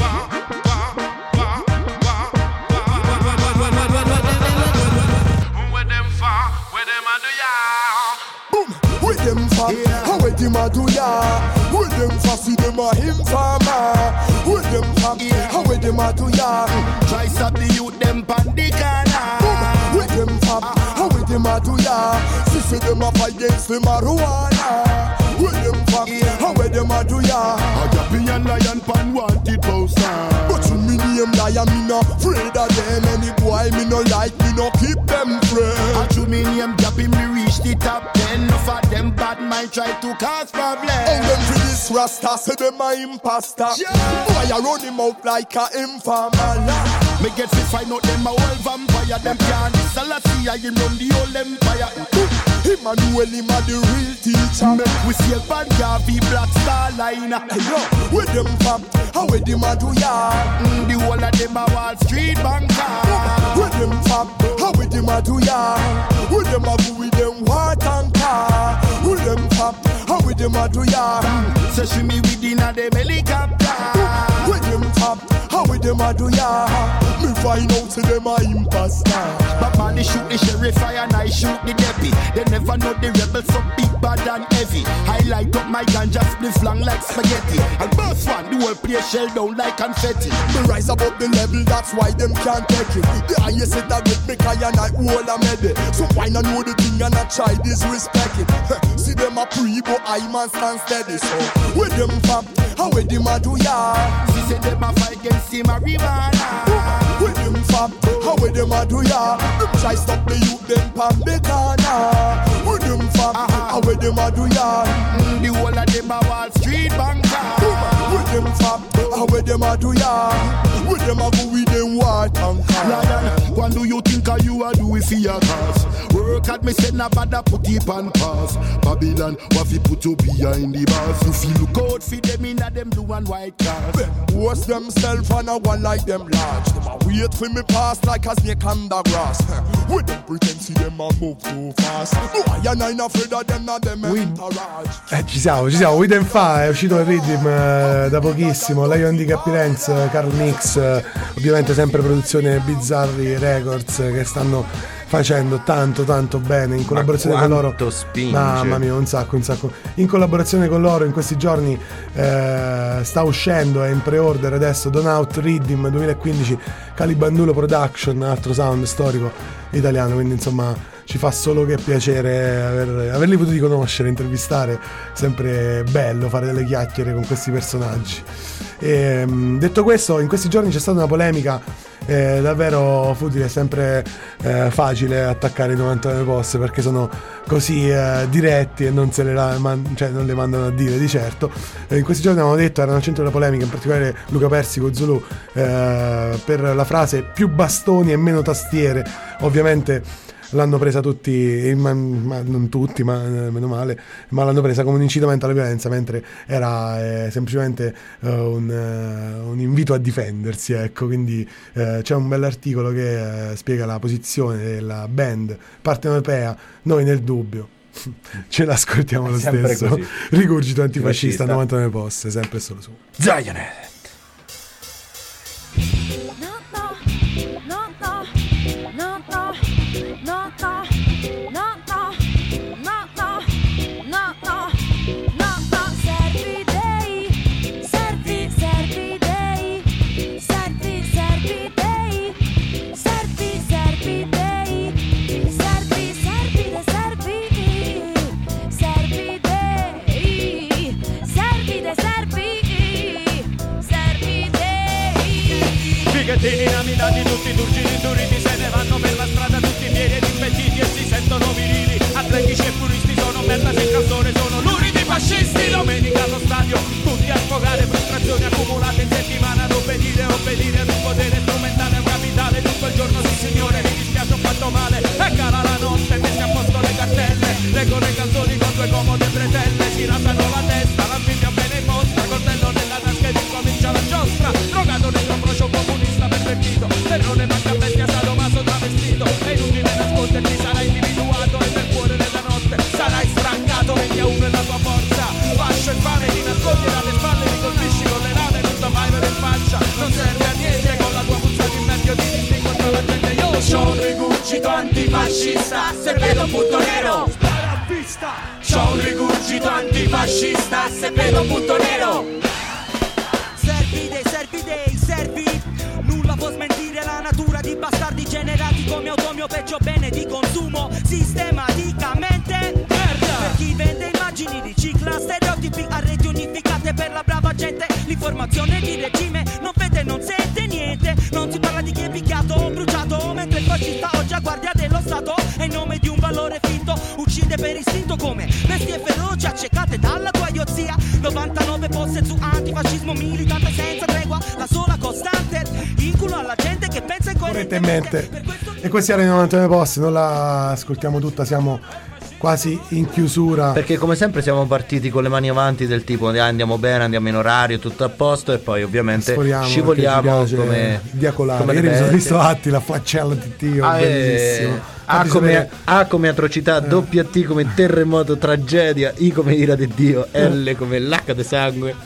Where them far, where them a do ya? Boom, with them far, how with them a do ya? With them far, see them a him farmer. With them far, how with them a do ya? Try stop the youth them pan the corner. Boom, with them far, how with them a do ya? See see them a fight against the marijuana. With them far, how with them a do ya? A Guppy and Lion pan wanted poster. But you me name Lion, me no afraid of them. Any boy me no like, me no keep them friends. And you me name Guppy, me reach the top ten. Enough of them bad mind try to cause problems. And them for this Rasta say them a imposter. Yeah. Boy I run him out like a informer. Me get to find out them a whole vampire. Them can't Selassie I him run the whole empire. Emmanuel him a the real teacher. Make we see a bad Garvey Black Star Line. Hey yo, with them fam, how with them a do ya? Mm, the whole of them a Wall Street banker. With them fam, how with them a do ya? With them a go with them water and car. With them fam, how with them a do ya? Mm, so she me within a them helicopter. With them fam, how with them a do ya? Me find out say them a imposter. But man they shoot the sheriff and I shoot the deputy. They never know the rebels so big, bad and heavy. I light up my ganja spliff long like spaghetti. And boss one, the whole place shell down like confetti. Me rise above the level, that's why them can't take it. The highest it that with me, I and I hold a medal. So why not know the thing and I try disrespect it? See them a pre, but I man stand steady. So with them fam, how with them a do ya? She said them a fight against him a marijuana. With them fam, how with them a do ya? Them try stop the youth, them pan the corner. With them fam, how with them a do ya? Mm, the whole of them a Wall Street banker. With them fam, how with them a do ya? With them a go with them what and car. Lion, what do you think a you a do if you a cause? Work at me send a bad a put it on pause. Babylon, what fi put you behind the bars? If you look out for them in a them blue and white cars. What's themself and a one like them large. Them a wait for me pass like a snake on the grass. With them pretend see them a move too fast. Boy, and I'm afraid of them not them entourage. Eh, ci siamo, ci siamo. We Them Fa è uscito il Rhythm eh, da pochissimo. Lion D, Guppy Ranks, Carl Mix, eh, ovviamente sempre produzione Bizzarri Records, che stanno facendo tanto tanto bene in collaborazione con loro. Spinge. Mamma mia, un sacco, un sacco. In collaborazione con loro in questi giorni eh, sta uscendo, è in pre-order adesso Don't Out Rhythm duemilaquindici, Calibandulo Production, altro sound storico italiano, quindi insomma ci fa solo che piacere aver, averli potuti conoscere, intervistare, sempre bello fare delle chiacchiere con questi personaggi. E, detto questo, in questi giorni c'è stata una polemica eh, davvero futile, è sempre eh, facile attaccare i novantanove Posse perché sono così eh, diretti e non, se le la, man, cioè non le mandano a dire di certo. Eh, in questi giorni abbiamo detto, erano al centro della polemica, in particolare Luca Persico, Zulu, eh, per la frase più bastoni e meno tastiere. Ovviamente l'hanno presa tutti, ma, ma non tutti, ma eh, meno male, ma l'hanno presa come un incitamento alla violenza, mentre era eh, semplicemente uh, un, uh, un invito a difendersi, ecco. Quindi uh, c'è un bell'articolo che uh, spiega la posizione della band partenopea, Noi nel dubbio. Ce l'ascoltiamo lo stesso. Così. Rigurgito antifascista, novantanove Posse, sempre e solo su Zionete. Dinamitati tutti turgidi duriti se ne vanno per la strada tutti pieni ed impettiti e si sentono virili, atletici e puristi, sono merda se il calzone, sono luridi fascisti. Domenica allo stadio tutti a sfogare frustrazioni accumulate in settimana, ad obbedire, obbedire ad un potere strumentale, un capitale tutto il giorno, sì signore, mi dispiace ho fatto male, e cala la notte, messi a posto le cartelle, leggono le canzoni con due comode bretelle, si rasano la testa, l'anfibio bene in mostra, coltello nella tasca ed incomincia la giostra, drogato nel procio comunista pervertito, terrore manca bestia sadomaso travestito, è inutile nasconderti, sarai individuato e nel cuore della notte sarai strancato, venti a uno è la tua forza, fascio e fame ti nascondi alle spalle, ti colpisci con le lame, non survivor in faccia, non serve a niente, con la tua puzza di medio ti distingo tra la gente, io c'ho un rigurgito antifascista, se vedo un punto nero, spara a vista, c'ho un rigurgito antifascista, se vedo un punto nero. Servi dei servi dei servi, nulla può smentire la natura di bastardi generati come automio, peggio bene di consumo sistematicamente. Merda! Per chi vende immagini, ricicla stereotipi a reti unificate per la brava gente. L'informazione di regime non vede, non sente niente. Non si parla di chi è picchiato o bruciato, mentre il fascista oggi a guardia dello Stato e in nome di un valore finto uccide per istinto come bestie feroci accecate dalla tua idiozia. novantanove Posse su antifascismo militante senza tregua, la sola costante, inculo alla gente che pensa correttamente. E questi erano i novantanove Posse, non la ascoltiamo tutta, siamo quasi in chiusura. Perché come sempre siamo partiti con le mani avanti del tipo andiamo bene, andiamo in orario, tutto a posto, e poi ovviamente Sforiamo, scivoliamo come diacolare. come Ieri mi sono visto Atti, la faccella di Dio, ah, bellissimo. A come, A come atrocità, eh. W T come terremoto, tragedia, I come ira di Dio, L come lacca di sangue,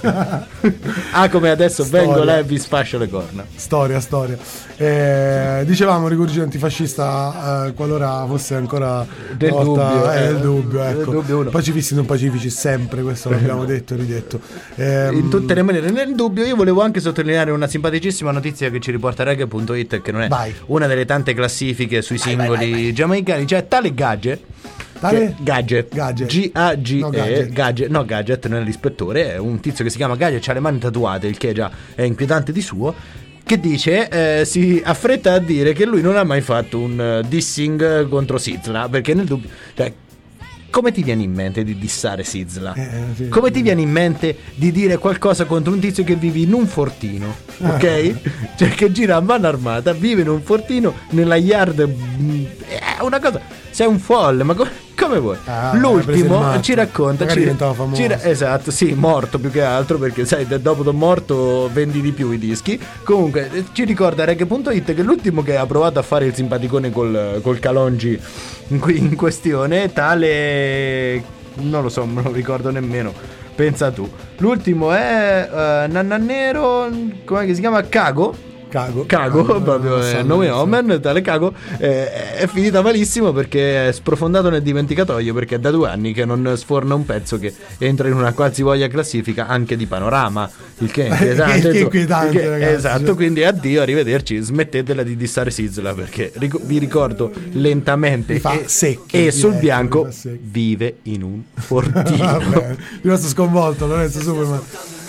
A come adesso storia. Vengo là e vi sfascio le corna. Storia, storia. Eh, dicevamo rigurgito antifascista eh, qualora fosse ancora del volta, dubbio, eh, eh, del dubbio, ecco. Del dubbio pacifisti non pacifici sempre, questo l'abbiamo detto e ridetto. Eh, in tutte le maniere, nel dubbio io volevo anche sottolineare una simpaticissima notizia che ci riporta reggae punto it, che non è vai. Una delle tante classifiche sui vai, singoli vai, vai, vai. giamaicani, cioè tale Gadget, tale Gadget, Gadget. G A G E no, Gadget. Gadget, no Gadget non è l'ispettore, è un tizio che si chiama Gadget, ha le mani tatuate, il che già è inquietante di suo, che dice, eh, si affretta a dire che lui non ha mai fatto un uh, dissing contro Sizzla, perché nel dubbio, cioè, come ti viene in mente di dissare Sizzla? Eh, sì, come sì. ti viene in mente di dire qualcosa contro un tizio che vive in un fortino, ok? Ah. Cioè che gira a mano armata, vive in un fortino nella yard, è una cosa, sei un folle, ma come, come vuoi? Ah, l'ultimo ci racconta, ci, ci, esatto, sì, morto più che altro, perché sai, dopo da morto vendi di più i dischi. Comunque ci ricorda reggae punto it che l'ultimo che ha provato a fare il simpaticone col, col Calongi in, in questione, tale, non lo so, non lo ricordo nemmeno, pensa tu. L'ultimo è uh, Nannannero, come si chiama? Cago Cago, Cago, Cago proprio eh, è nome Omen, tale Cago, eh, è finita malissimo perché è sprofondato nel dimenticatoio, perché è da due anni che non sforna un pezzo che entra in una qualsivoglia classifica anche di Panorama, il che è inquietante. Che inquietante, il che- ragazzi. esatto, quindi addio, arrivederci, smettetela di dissare Sizzla, perché ric- vi ricordo lentamente Mi fa e, secchi, e sul diretto, bianco mi fa secchi. vive in un fortino. Vabbè, rimasto sconvolto Lorenzo Superman.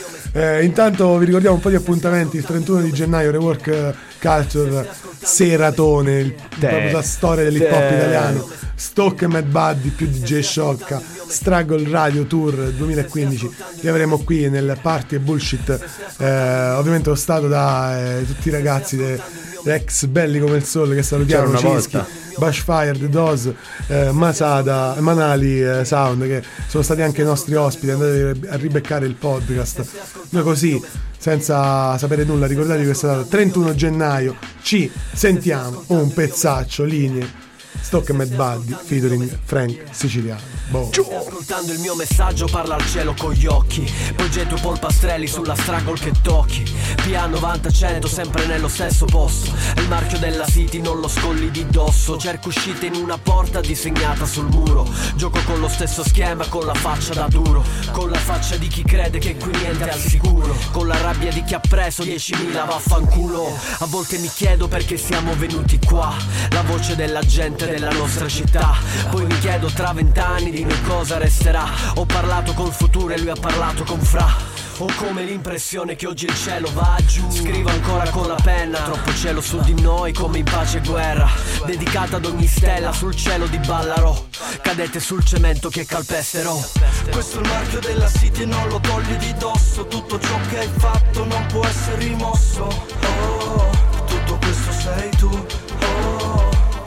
Eh, intanto vi ricordiamo un po' di appuntamenti. Il trentuno di gennaio Rework Culture Seratone, il, proprio la storia dell'hip hop Te. italiano. Stock e Mad Buddy più D J Sciocca, Struggle Radio Tour duemilaquindici. Li avremo qui nel Party e Bullshit, eh, ovviamente ostato da eh, tutti i ragazzi de, ex belli come il sole che salutiamo, C'era una Cischi, volta. Bushfire, The Dose, eh, Masada, Manali eh, Sound, che sono stati anche i nostri ospiti. Andate a ribeccare il podcast. Noi così, senza sapere nulla, ricordatevi questa data, trentuno gennaio, ci sentiamo un pezzaccio, linee, Stock e Mad Buddy featuring Frank Siciliano. Boh. Ascoltando il mio messaggio parla al cielo con gli occhi, poi getto i polpastrelli sulla struggle che tocchi. P A novanta cento sempre nello stesso posto, il marchio della City non lo scolli di dosso. Cerco uscite in una porta disegnata sul muro, gioco con lo stesso schema, con la faccia da duro, con la faccia di chi crede che qui niente è al sicuro, con la rabbia di chi ha preso diecimila vaffanculo. A volte mi chiedo perché siamo venuti qua, la voce della gente della nostra città. Poi mi chiedo tra vent'anni di noi cosa resterà. Ho parlato col futuro e lui ha parlato con Fra. Ho come l'impressione che oggi il cielo va giù. Scrivo ancora con la penna, troppo cielo su di noi come in pace e guerra. Dedicata ad ogni stella sul cielo di Ballarò, cadete sul cemento che calpesterò. Questo è il marchio della City e non lo togli di dosso. Tutto ciò che hai fatto non può essere rimosso. Oh, tutto questo sei tu. Oh,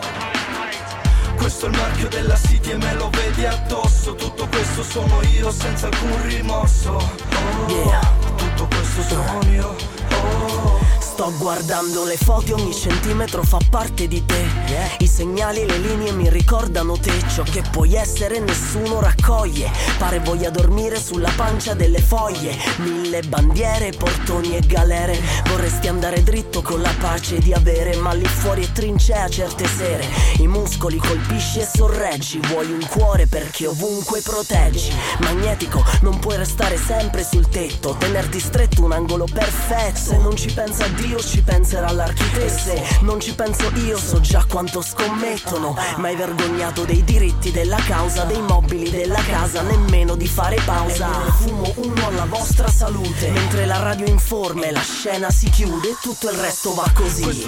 questo è il marchio della City e me lo vedi addosso. Tutto questo sono io senza alcun rimorso. Oh, yeah. Tutto questo sono io. Oh. Sto guardando le foto, ogni centimetro fa parte di te. I segnali e le linee mi ricordano te. Ciò che puoi essere nessuno raccoglie. Pare voglia dormire sulla pancia delle foglie. Mille bandiere, portoni e galere. Vorresti andare dritto con la pace di avere, ma lì fuori è trincea certe sere. I muscoli colpisci e sorreggi. Vuoi un cuore perché ovunque proteggi. Magnetico, non puoi restare sempre sul tetto. Tenerti stretto un angolo perfetto. Se non ci pensa Dio ci penserà l'architetto. Se non ci penso io so già quanto scommettono. Mai vergognato dei diritti della causa, dei mobili della casa, nemmeno di fare pausa. Fumo uno alla vostra salute, mentre la radio informa e la scena si chiude e tutto il resto va così.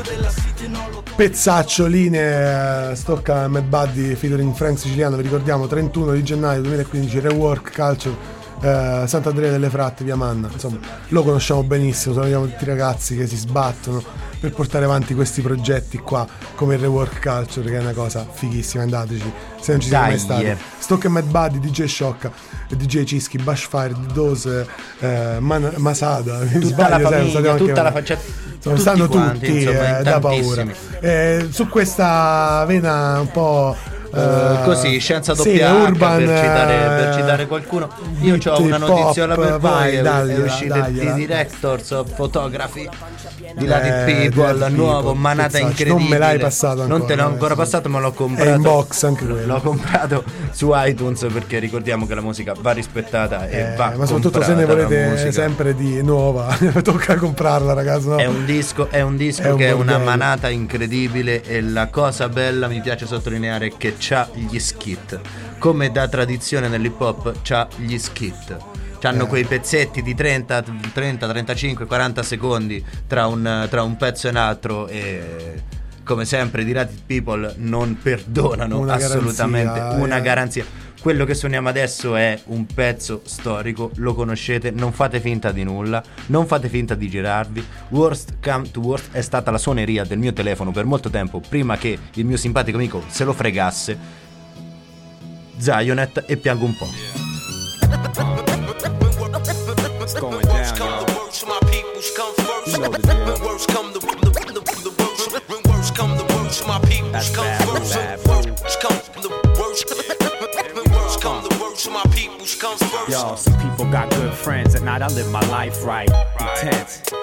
Pezzaccio, linee, Stock e Mad Buddy featuring Frank Siciliano. Vi ricordiamo trentuno di gennaio duemilaquindici, Rework Culture, Eh, Sant'Andrea delle Fratte, via Manna. Insomma, lo conosciamo benissimo, salutiamo tutti i ragazzi che si sbattono per portare avanti questi progetti qua, come il Rework Culture, che è una cosa fighissima. Andateci se non ci siete mai stati. Stock e Mad Buddy, D J Sciocca, D J Cischi, Bushfire, The Dose, eh, Man- Masada, Tutta sbaglio, la sai, famiglia, anche tutta la una- faccia, Sono tutti stanno quanti, tutti, insomma, eh, da paura. tantissimi. Eh, su questa vena un po' Uh, così, scienza sì, doppia H, urban, per, citare, eh, per citare qualcuno. Io ho una hip notiziola hop, per vai, voi. È, dagliela, è uscito dagliela. di Directors of Photography di Latin Eh, People, Latin nuovo, People, manata pezzaccio. incredibile. Non me l'hai passato ancora, Non te l'ho eh, ancora sì. passato, ma l'ho comprato. È in box anche quello. L'ho comprato su iTunes, perché ricordiamo che la musica va rispettata e Eh, va ma soprattutto se comprata ne la volete musica. sempre di nuova, tocca comprarla, ragazzi. No? È un disco, è un disco È un che è una bordello. manata incredibile, e la cosa bella, mi piace sottolineare, è che c'ha gli skit. Come da tradizione nell'hip hop, c'ha gli skit. C'hanno Eh. quei pezzetti di trenta, trentacinque, quaranta secondi tra un, tra un pezzo e un altro, e come sempre di Latin People non perdonano Una assolutamente, garanzia, una eh. garanzia. Quello che suoniamo adesso è un pezzo storico, lo conoscete, non fate finta di nulla, non fate finta di girarvi. Worst come to worst è stata la suoneria del mio telefono per molto tempo, prima che il mio simpatico amico se lo fregasse. Zionet, e piango un po'. It's going down, y'all. You know the deal. That's bad, bad. Yo, some people got good friends. At night I live my life right. Intense.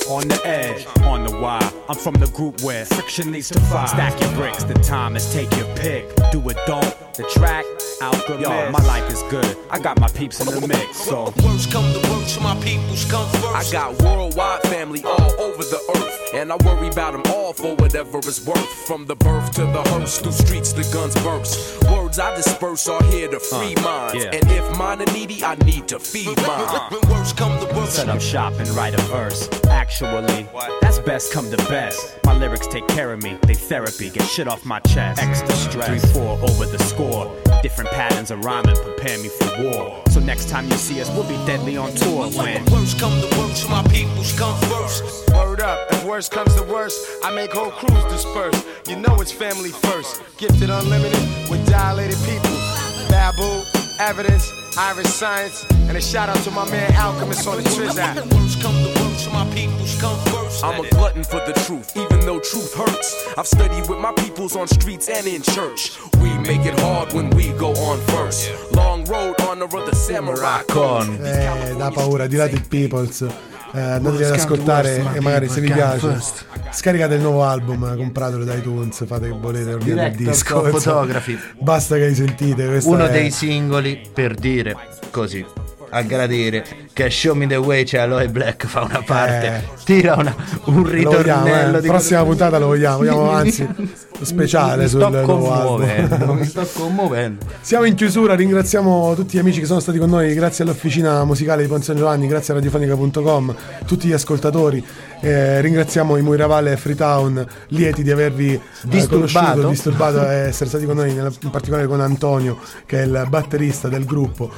On the edge, on the wire. I'm from the group where friction leads to fire. Stack your bricks, the time is take your pick. Do it, don't, the track, out the Yo, mix. My life is good, I got my peeps in the mix, so worst come to worst, my peoples come first. I got worldwide family all over the earth, and I worry about them all for whatever it's worth. From the birth to the hearse, through streets the guns burst. Words I disperse are here to free uh, minds, yeah. And if mine are needy, I need to feed mine. When worst come to worst, set up shop and write a verse. Actually, that's best come to best. My lyrics take care of me, they therapy, get shit off my chest. Extra stress, three four over the score. Different patterns of rhyming prepare me for war. So next time you see us, we'll be deadly on tour. When worst come to worst, my peoples come first. Word up, if worst comes to worst, I make whole crews disperse. You know it's family first. Gifted unlimited with dilated people. Babu, Evidence, Irish Science, and a shout out to my man Alchemist on the Trizak. Worst come to worst, my peoples come first. I'm a glutton for the truth, even though truth hurts. I've studied with my peoples on streets and in church. We make it hard when we go on first. Long road, honor of the samurai. Con eh, da paura, di là del Peoples. Eh, andatevi ad ascoltare e magari se vi piace scaricate il nuovo album, compratelo da iTunes, fate che volete, ordinate il disco, Fotografi. Basta che li sentite. Uno è... dei singoli per dire così, a gradire, che Show Me The Way c'è Aloe Black fa una parte, eh, tira una, un ritornello vogliamo, eh. di prossima puntata lo vogliamo, vogliamo anzi speciale mi sul nuovo album. Mi sto commuovendo. Siamo in chiusura, ringraziamo tutti gli amici che sono stati con noi, grazie all'Officina Musicale di Ponte San Giovanni, grazie a radiofonica punto com, tutti gli ascoltatori, eh, ringraziamo i Muiravale e Freetown, lieti di avervi eh, conosciuto, disturbato e essere stati con noi, in particolare con Antonio che è il batterista del gruppo.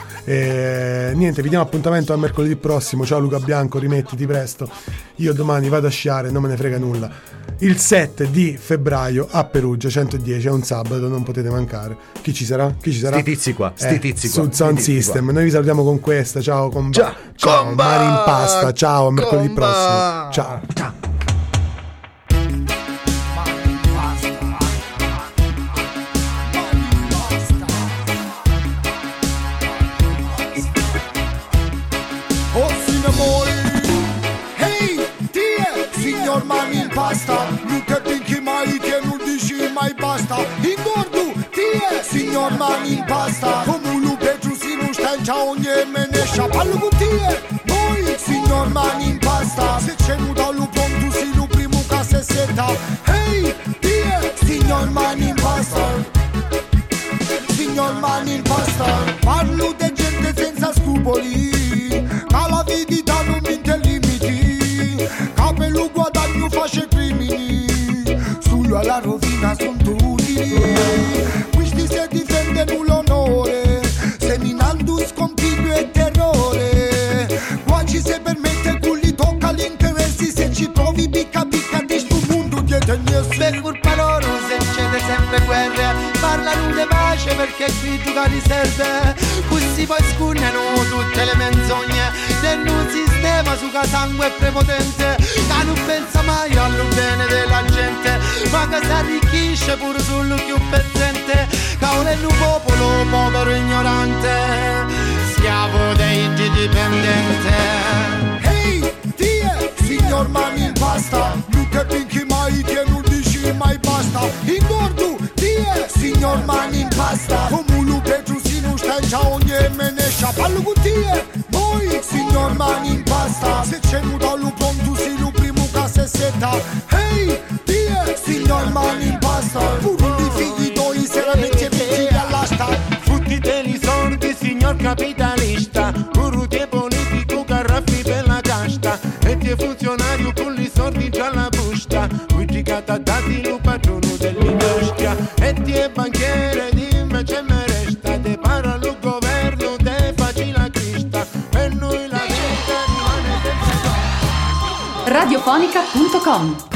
E, niente, vi diamo appuntamento a mercoledì prossimo. Ciao Luca Bianco, rimettiti presto, io domani vado a sciare, non me ne frega nulla. Il sette di febbraio a Perugia centodieci, è un sabato, non potete mancare. Chi ci sarà? Chi ci sarà? Sti tizi qua, sti eh, tizi qua. Sul Sound System. Noi vi salutiamo con questa. Ciao Comba. Ciao, ciao comba, Mari in pasta. Ciao, a mercoledì comba. prossimo. Ciao. Ciao. Mani in pasta, nu te pinchi mai che non dici mai basta. Ingordu, tie, signor mani in pasta. Come un lupe giù si non sta in ciao ogni menescia. Parlo con tie, voi, signor mani in pasta. Se c'è nuda lupon tu si lu primo ca se seta. Hey, tie, signor mani in pasta. Signor mani in pasta. Parlo di gente senza scrupoli, ma la vita non mi interlimiti. Capello guadagno face crimini, solo alla rovina son tutti. Questi si difendono l'onore, seminando scompiglio e terrore. Qua ci si permette che li tocca gli interessi, se ci provi picca picca di sto mondo dietro gli essi. Per colpa loro se c'è sempre guerre, parlano di pace perché qui gioca riserve. Questi poi scunnano tutte le menzogne del nuovo sistema su che sangue è prepotente, che non pensa mai al bene della gente, ma che si arricchisce pure sul più pezzente, che è un popolo povero e ignorante, schiavo dei dipendenti. Ehi, tie, signor mani in pasta, non te pinchi mai che non dici mai basta. Ingordu, tie, signor mani in pasta, come un lupe giù si non sta in ciao ogni menescia. Parlo con tie, voi, signor mani in pasta. Se c'è nuda lupon tu si lu primo ca se seta. Hey, tie, signor mani in pasta. Pure di figli toi se la metti e metti all'asta. Fottite i soldi signor capitalista, pure politico carraffi per la casta, e ti funzionario con i soldi già alla busta, qui gigata dati lo patrono dell'industria, e ti è banchiere di invece me resta, te parla lo governo, te facci la crista, e noi la vita rimane sempre. radiofonica punto com